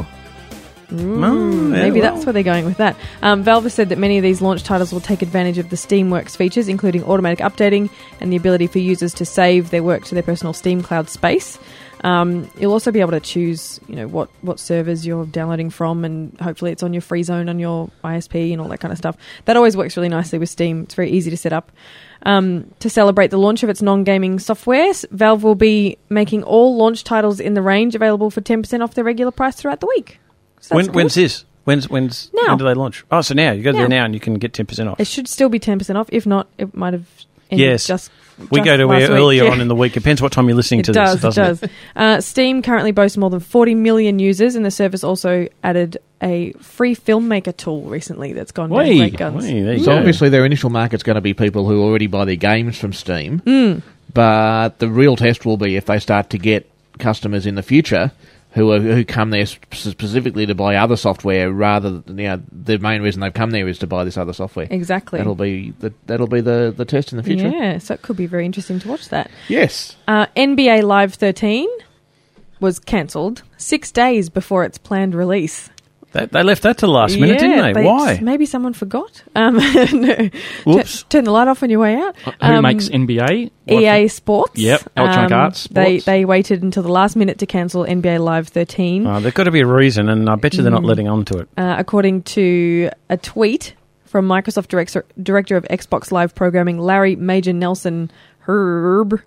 Maybe that's where they're going with that. Valve has said that many of these launch titles will take advantage of the Steamworks features, including automatic updating and the ability for users to save their work to their personal Steam cloud space. You'll also be able to choose, what servers you're downloading from, and hopefully it's on your free zone on your ISP and all that kind of stuff. That always works really nicely with Steam. It's very easy to set up. To celebrate the launch of its non-gaming software, Valve will be making all launch titles in the range available for 10% off their regular price throughout the week. So When's this? When Now. do they launch? Oh, so now. You go there now and you can get 10% off. It should still be 10% off. If not, it might have ended just we go to last week. earlier on in the week. It depends what time you're listening to this. It does. Steam currently boasts more than 40 million users, and the service also added a free filmmaker tool recently that's gone down great guns. So obviously their initial market's going to be people who already buy their games from Steam, but the real test will be if they start to get customers in the future who come there specifically to buy other software rather than the main reason they've come there is to buy this other software. Exactly. That'll be the test in the future. Yeah, so it could be very interesting to watch that. Yes. NBA Live 13 was cancelled 6 days before its planned release. They left that to the last minute, didn't they? Why? Maybe someone forgot. Whoops. Turn the light off on your way out. Who makes NBA? EA Sports. Yep, Electronic Arts Sports. They waited until the last minute to cancel NBA Live 13. Oh, there's got to be a reason, and I bet you they're not letting on to it. According to a tweet from Microsoft Director of Xbox Live Programming, Larry Major Nelson Herb.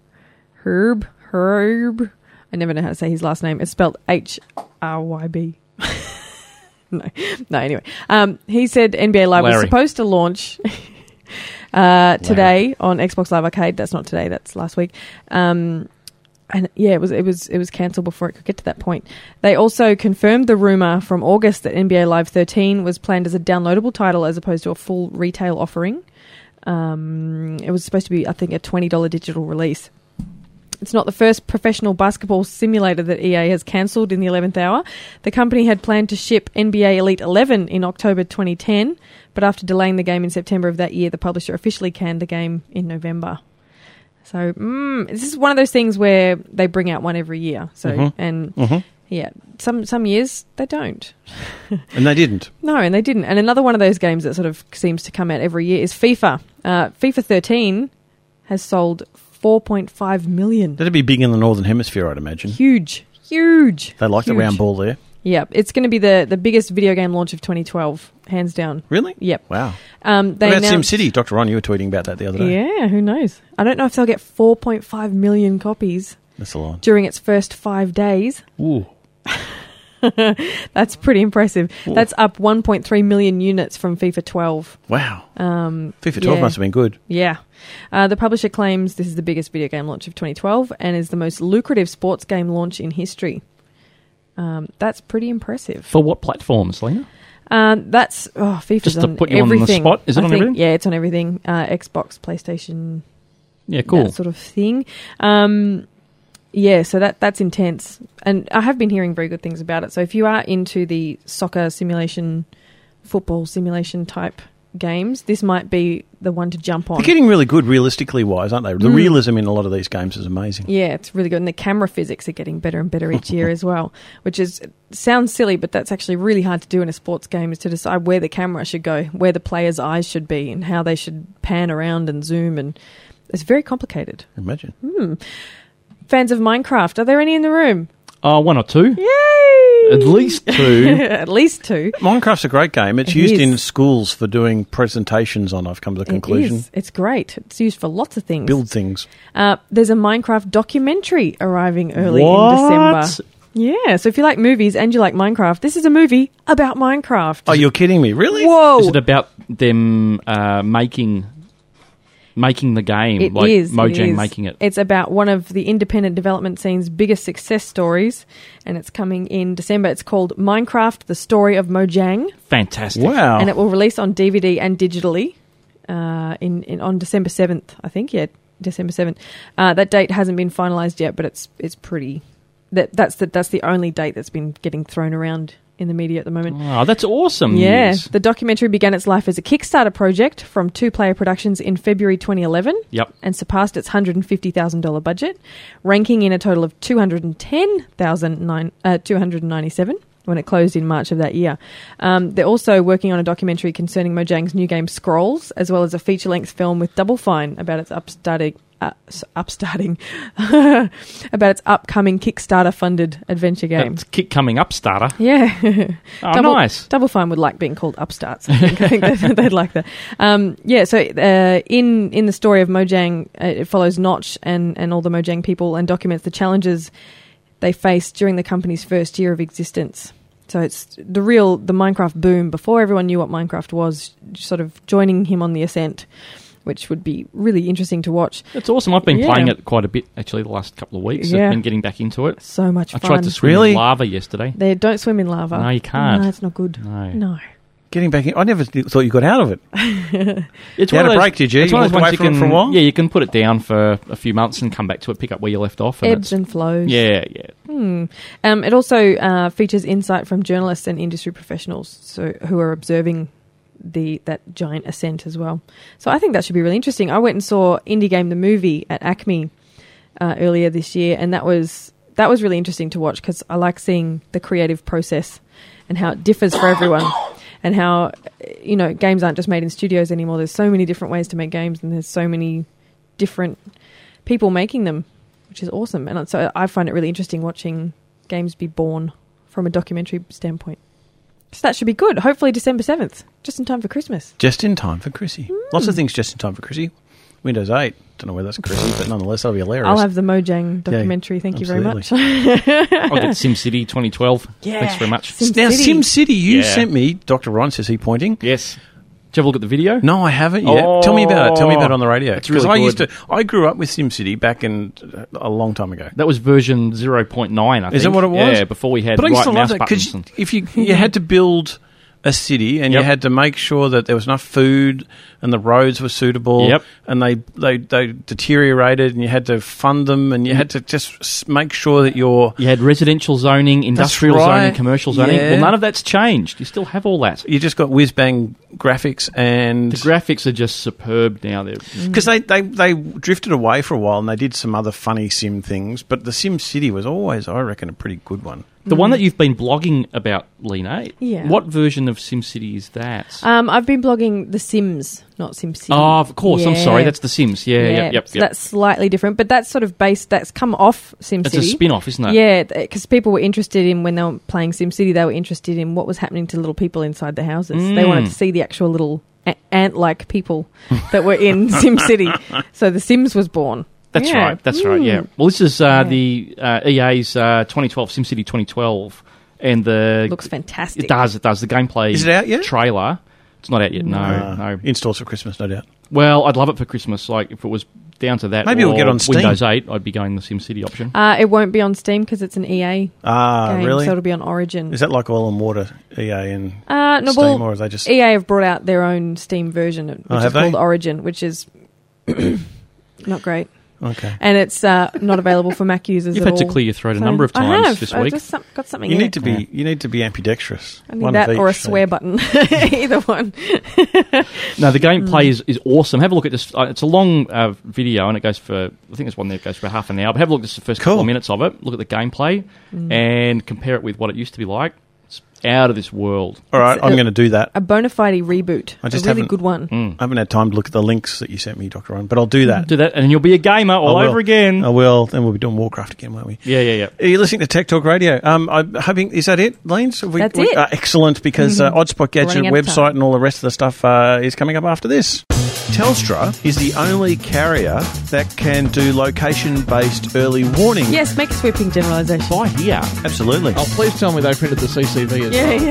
I never know how to say his last name. It's spelled H-R-Y-B. No, anyway. He said NBA Live was supposed to launch today on Xbox Live Arcade. That's not today, that's last week. And yeah, it was cancelled before it could get to that point. They also confirmed the rumour from August that NBA Live 13 was planned as a downloadable title as opposed to a full retail offering. It was supposed to be, I think, a $20 digital release. It's not the first professional basketball simulator that EA has cancelled in the 11th hour. The company had planned to ship NBA Elite 11 in October 2010, but after delaying the game in September of that year, the publisher officially canned the game in November. So this is one of those things where they bring out one every year. So yeah, some years they don't. And they didn't. No, and they didn't. And another one of those games that sort of seems to come out every year is FIFA. FIFA 13 has sold 4.5 million. That'd be big in the Northern Hemisphere, I'd imagine. Huge. They like the round ball there. Yep. It's going to be the biggest video game launch of 2012, hands down. Really? Yep. Wow. They what about SimCity? Dr. Ron, you were tweeting about that the other day. Yeah, who knows? I don't know if they'll get 4.5 million copies. That's a lot. During its first 5 days. Ooh. That's pretty impressive. Ooh. That's up 1.3 million units from FIFA 12. Wow. FIFA 12 must have been good. Yeah. The publisher claims this is the biggest video game launch of 2012 and is the most lucrative sports game launch in history. That's pretty impressive. For what platforms, Lena? That's FIFA's just to on put you everything. On the spot. Is it on everything? Yeah, it's on everything. Xbox, PlayStation. Yeah, cool. That sort of thing. Yeah, so that's intense. And I have been hearing very good things about it. So if you are into the soccer simulation, football simulation type games, this might be the one to jump on. They're getting really good realistically wise, aren't they? The realism in a lot of these games is amazing. Yeah, it's really good. And the camera physics are getting better and better each year as well, which sounds silly, but that's actually really hard to do in a sports game, is to decide where the camera should go, where the player's eyes should be, and how they should pan around and zoom. And it's very complicated. Imagine. Fans of Minecraft, are there any in the room? One or two. Yay! At least two. At least two. Minecraft's a great game. It's used in schools for doing presentations on, I've come to the conclusion. It is. It's great. It's used for lots of things. Build things. There's a Minecraft documentary arriving early in December. Yeah, so if you like movies and you like Minecraft, this is a movie about Minecraft. Oh, you're kidding me. Really? Whoa. Is it about them making the game, Mojang making it? It's about one of the independent development scene's biggest success stories, and it's coming in December. It's called Minecraft: The Story of Mojang. Fantastic! Wow! And it will release on DVD and digitally on December 7th, I think. Yeah, December 7th. That date hasn't been finalised yet, but it's pretty. That's the only date that's been getting thrown around in the media at the moment. Oh, that's awesome. Yeah. News. The documentary began its life as a Kickstarter project from 2Player Productions in February 2011. Yep. And surpassed its $150,000 budget, ranking in a total of 297 when it closed in March of that year. They're also working on a documentary concerning Mojang's new game Scrolls, as well as a feature-length film with Double Fine about its upstarting about its upcoming Kickstarter-funded adventure game. It's coming Upstarter. Yeah. Oh, nice. Double Fine would like being called Upstarts. I think they'd like that. So in the story of Mojang, it follows Notch and all the Mojang people and documents the challenges they faced during the company's first year of existence. So it's the Minecraft boom before everyone knew what Minecraft was, sort of joining him on the ascent, which would be really interesting to watch. It's awesome. I've been playing it quite a bit, actually, the last couple of weeks. Yeah. I've been getting back into it. So much fun. I tried to swim in lava yesterday. Don't swim in lava. No, you can't. No, it's not good. No. Getting back in, I never thought you got out of it. It's you had a break, did you? It's you walked away from it for a while? Yeah, you can put it down for a few months and come back to it, pick up where you left off. And ebbs and flows. Yeah. It also features insight from journalists and industry professionals who are observing that giant ascent as well. So I think that should be really interesting. I went and saw Indie Game the movie at Acme earlier this year, and that was really interesting to watch because I like seeing the creative process and how it differs for everyone, and how, you know, games aren't just made in studios anymore. There's so many different ways to make games, and there's so many different people making them, which is awesome. And so I find it really interesting watching games be born from a documentary standpoint. So that should be good. Hopefully December 7th, just in time for Christmas. Just in time for Chrissy. Lots of things just in time for Chrissy. Windows 8. Don't know whether that's Chrissy, but nonetheless, that'll be hilarious. I'll have the Mojang documentary. Yeah, thank you very much. I'll get SimCity 2012. Yeah. Thanks very much. Now, SimCity, you sent me, Dr. Ron, says he pointing. Yes. Did you have a look at the video? No, I haven't yet. Tell me about it. Tell me about it on the radio. It's really good. I grew up with SimCity back in a long time ago. That was version 0.9, I think. Is that what it was? Yeah, before we had but I used right to love mouse that buttons. because if you had to build a city and you had to make sure that there was enough food and the roads were suitable and they deteriorated and you had to fund them and you had to just make sure that you had residential zoning, industrial zoning, commercial zoning. Yeah. Well, none of that's changed. You still have all that. You just got whiz-bang graphics and... The graphics are just superb now. Because they drifted away for a while and they did some other funny sim things, but the Sim City was always, I reckon, a pretty good one. The one that you've been blogging about, Lena, Yeah. what version of SimCity is that? I've been blogging The Sims, not SimCity. Oh, of course. I'm sorry. That's The Sims. Yeah. Yep. So that's slightly different, but that's sort of based. That's come off SimCity. It's a spin-off, isn't it? Yeah, because people were interested in, when they were playing SimCity, they were interested in what was happening to little people inside the houses. They wanted to see the actual little ant-like people that were in SimCity. So The Sims was born. That's right. Yeah. Well, this is the EA's 2012 SimCity 2012, and the looks fantastic. It does. The gameplay is it out yet? Trailer. It's not out yet. No. In stores for Christmas, no doubt. Well, I'd love it for Christmas. Like if it was down to that, maybe or we'll get on Steam. Windows 8, I'd be going the SimCity option. It won't be on Steam because it's an EA game, really? so it'll be on Origin. Is that like Oil and Water, EA and no, Steam, well, or are they just... EA have brought out their own Steam version, which is called Origin, which is not great. Okay. And it's not available for Mac users You've at had to all. clear your throat a number of times this week. I've just got something you in need to be You need to be ambidextrous. I need that or a swear button. Either one. No, the gameplay is awesome. Have a look at this. It's a long video, and it goes for, I think there's one there that goes for half an hour. But have a look at the first couple of minutes of it. Look at the gameplay and compare it with what it used to be like. It's out of this world. All right, I'm going to do that. A bona fide reboot. I just a really good one. I haven't had time to look at the links that you sent me, Dr. Ryan, but I'll do that. Do that, and you'll be a gamer all over again. I will. Then we'll be doing Warcraft again, won't we? Yeah. Are you listening to Tech Talk Radio? I'm hoping, is that it, Lanes? That's it. Excellent, because Oddspot Gadget website and all the rest of the stuff is coming up after this. Telstra is the only carrier that can do location-based early warning. Yes, make a sweeping generalisation. By here. Absolutely. Oh, please tell me they printed the CCV as well.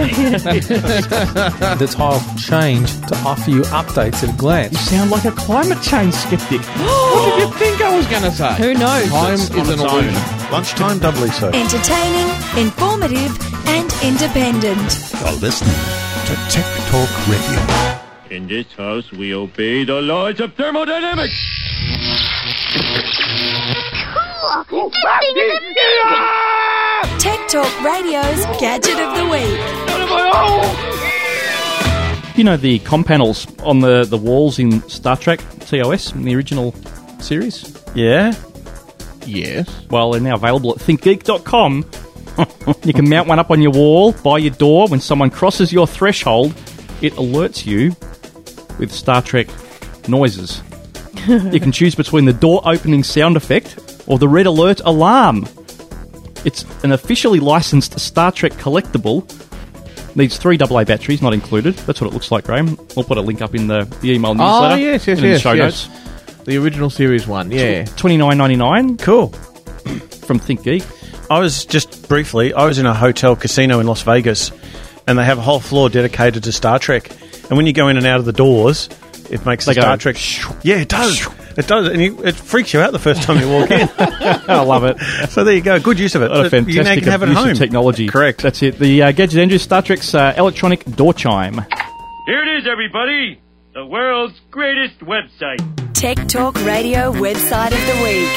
Yeah. The tile changed to offer you updates at a glance. You sound like a climate change skeptic. What did you think I was going to say? Who knows? Time is an illusion. Lunchtime, doubly so. Entertaining, informative, and independent. You're listening to Tech Talk Radio. In this house, we obey the laws of thermodynamics. Tech Talk Radio's Gadget of the Week. You know the comm panels on the walls in Star Trek TOS, in the original series? Yeah. Yes. Well, they're now available at thinkgeek.com. You can mount one up on your wall, by your door. When someone crosses your threshold, it alerts you with Star Trek noises. You can choose between the door opening sound effect or the red alert alarm. It's an officially licensed Star Trek collectible. Needs 3 AA batteries, not included. That's what it looks like, Graham. We'll put a link up in the email newsletter. Oh, yes, in the show notes. The original series one, yeah. $29.99. Cool. From ThinkGeek. I was in a hotel casino in Las Vegas, and they have a whole floor dedicated to Star Trek. And when you go in and out of the doors, it makes the Star Trek... Yeah, it does. It does. And it freaks you out the first time you walk in. I love it. So there you go. Good use of it. What a fantastic you now can have it at home. Technology. Correct. That's it. The Gadget Andrew, Star Trek's electronic door chime. Here it is, everybody. The world's greatest website. Tech Talk Radio website of the week.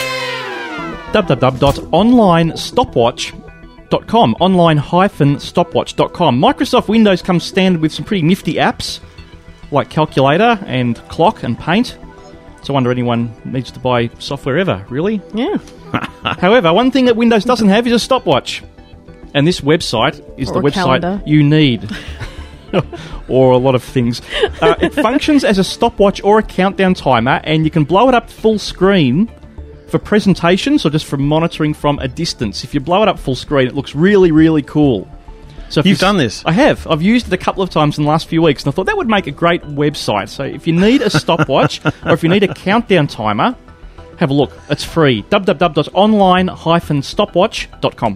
www.onlinestopwatch.com. Online-stopwatch.com. Microsoft Windows comes standard with some pretty nifty apps like Calculator and Clock and Paint. So I wonder anyone needs to buy software ever, really? Yeah. However, one thing that Windows doesn't have is a stopwatch. And this website is Or the a website calendar. you need. Or a lot of things. It functions as a stopwatch or a countdown timer, and you can blow it up full screen for presentations or just for monitoring from a distance. If you blow it up full screen, it looks really, really cool. So if You've done this? I have. I've used it a couple of times in the last few weeks, and I thought that would make a great website. So if you need a stopwatch or if you need a countdown timer, have a look. It's free. www.online-stopwatch.com.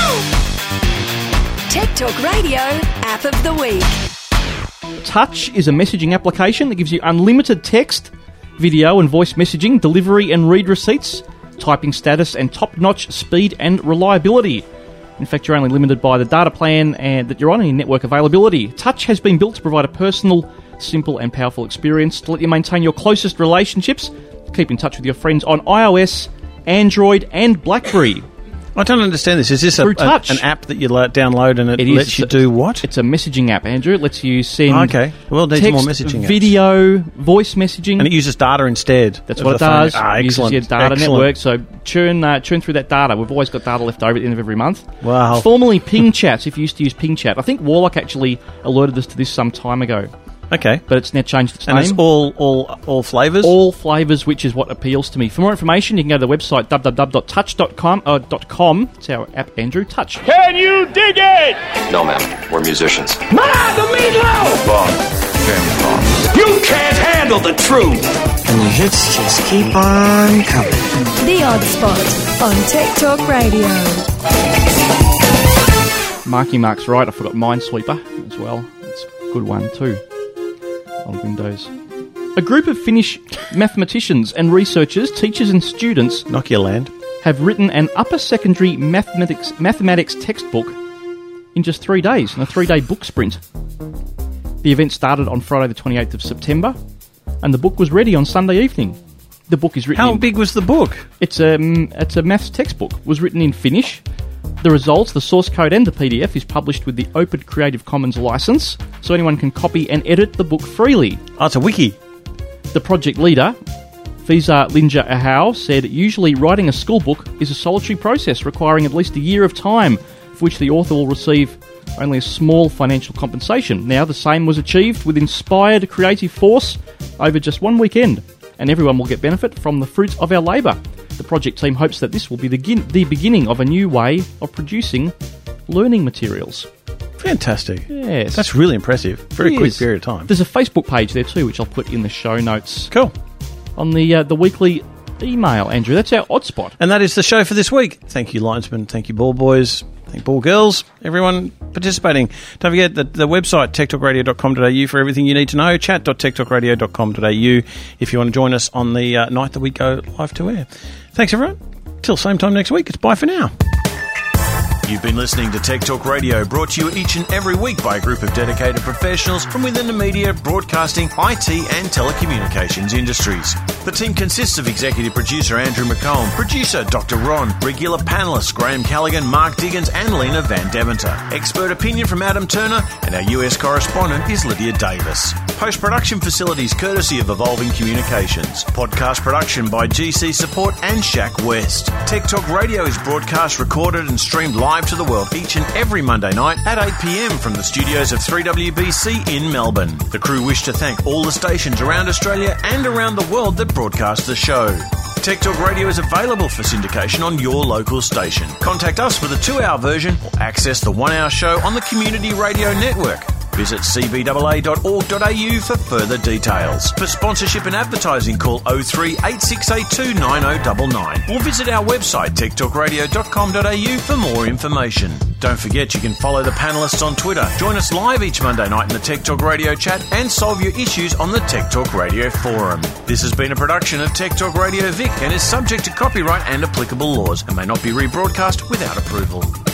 Tech Talk Radio App of the Week. Touch is a messaging application that gives you unlimited text, video and voice messaging, delivery and read receipts, typing status, and top-notch speed and reliability. In fact, you're only limited by the data plan and that you're on and your network availability. Touch has been built to provide a personal, simple and powerful experience to let you maintain your closest relationships, keep in touch with your friends on iOS, Android and BlackBerry. I don't understand this. Is this an app that you download and it lets you do what? It's a messaging app, Andrew. It lets you send Okay. Well, it needs text, more messaging apps. video, voice messaging. And it uses data instead. That's of what it the phone. does. Ah, It uses excellent. your data Excellent. network. So churn through that data. We've always got data left over at the end of every month. Wow. Formerly Ping Chat, if you used to use Ping Chat. I think Warlock actually alerted us to this some time ago. Okay. But it's now changed its And name. it's all flavours? All flavours, which is what appeals to me. For more information, you can go to the website www.touch.com. It's our app, Andrew. Touch. Can you dig it? No, ma'am. We're musicians. Ma, the meatloaf! Bob. Jeremy Bob. You can't handle the truth! And the hits just keep on coming. The Odd Spot on Tech Talk Radio. Mark's right. I forgot Minesweeper as well. It's a good one too on Windows. A group of Finnish mathematicians and researchers, teachers and students Nokia Land have written an upper secondary mathematics textbook in just 3 days, in a 3-day book sprint. The event started on Friday the 28th of September, and the book was ready on Sunday evening. The book is written How big was the book? It's a maths textbook. It was written in Finnish. The results, the source code and the PDF is published with the Open Creative Commons license, so anyone can copy and edit the book freely. Oh, it's a wiki. The project leader, Fisa Linja Ahau, said usually writing a school book is a solitary process requiring at least a year of time, for which the author will receive only a small financial compensation. Now, the same was achieved with inspired creative force over just one weekend, and everyone will get benefit from the fruits of our labour. The project team hopes that this will be the beginning of a new way of producing learning materials. Fantastic. Yes. That's really impressive. Very It quick is. period of time. There's a Facebook page there too, which I'll put in the show notes. Cool. On the weekly email, Andrew. That's our odd spot. And that is the show for this week. Thank you, linesmen. Thank you, ball boys. Thank you, ball girls. Everyone participating. Don't forget that the website, techtalkradio.com.au, for everything you need to know. Chat.techtalkradio.com.au if you want to join us on the night that we go live to air. Thanks, everyone. Till same time next week. It's bye for now. You've been listening to Tech Talk Radio, brought to you each and every week by a group of dedicated professionals from within the media, broadcasting, IT and telecommunications industries. The team consists of executive producer Andrew McComb, producer Dr. Ron, regular panellists Graham Callaghan, Mark Diggins and Lena Van Deventer. Expert opinion from Adam Turner, and our US correspondent is Lydia Davis. Post-production facilities courtesy of Evolving Communications. Podcast production by GC Support and Shaq West. Tech Talk Radio is broadcast, recorded and streamed live to the world each and every Monday night at 8 p.m. from the studios of 3WBC in Melbourne. The crew wish to thank all the stations around Australia and around the world that broadcast the show. Tech Talk Radio is available for syndication on your local station. Contact us with a 2-hour version or access the 1-hour show on the Community Radio Network. Visit cbaa.org.au for further details. For sponsorship and advertising, call 03 8682 9099 or visit our website techtalkradio.com.au for more information. Don't forget you can follow the panellists on Twitter. Join us live each Monday night in the Tech Talk Radio chat and solve your issues on the Tech Talk Radio forum. This has been a production of Tech Talk Radio Vic and is subject to copyright and applicable laws and may not be rebroadcast without approval.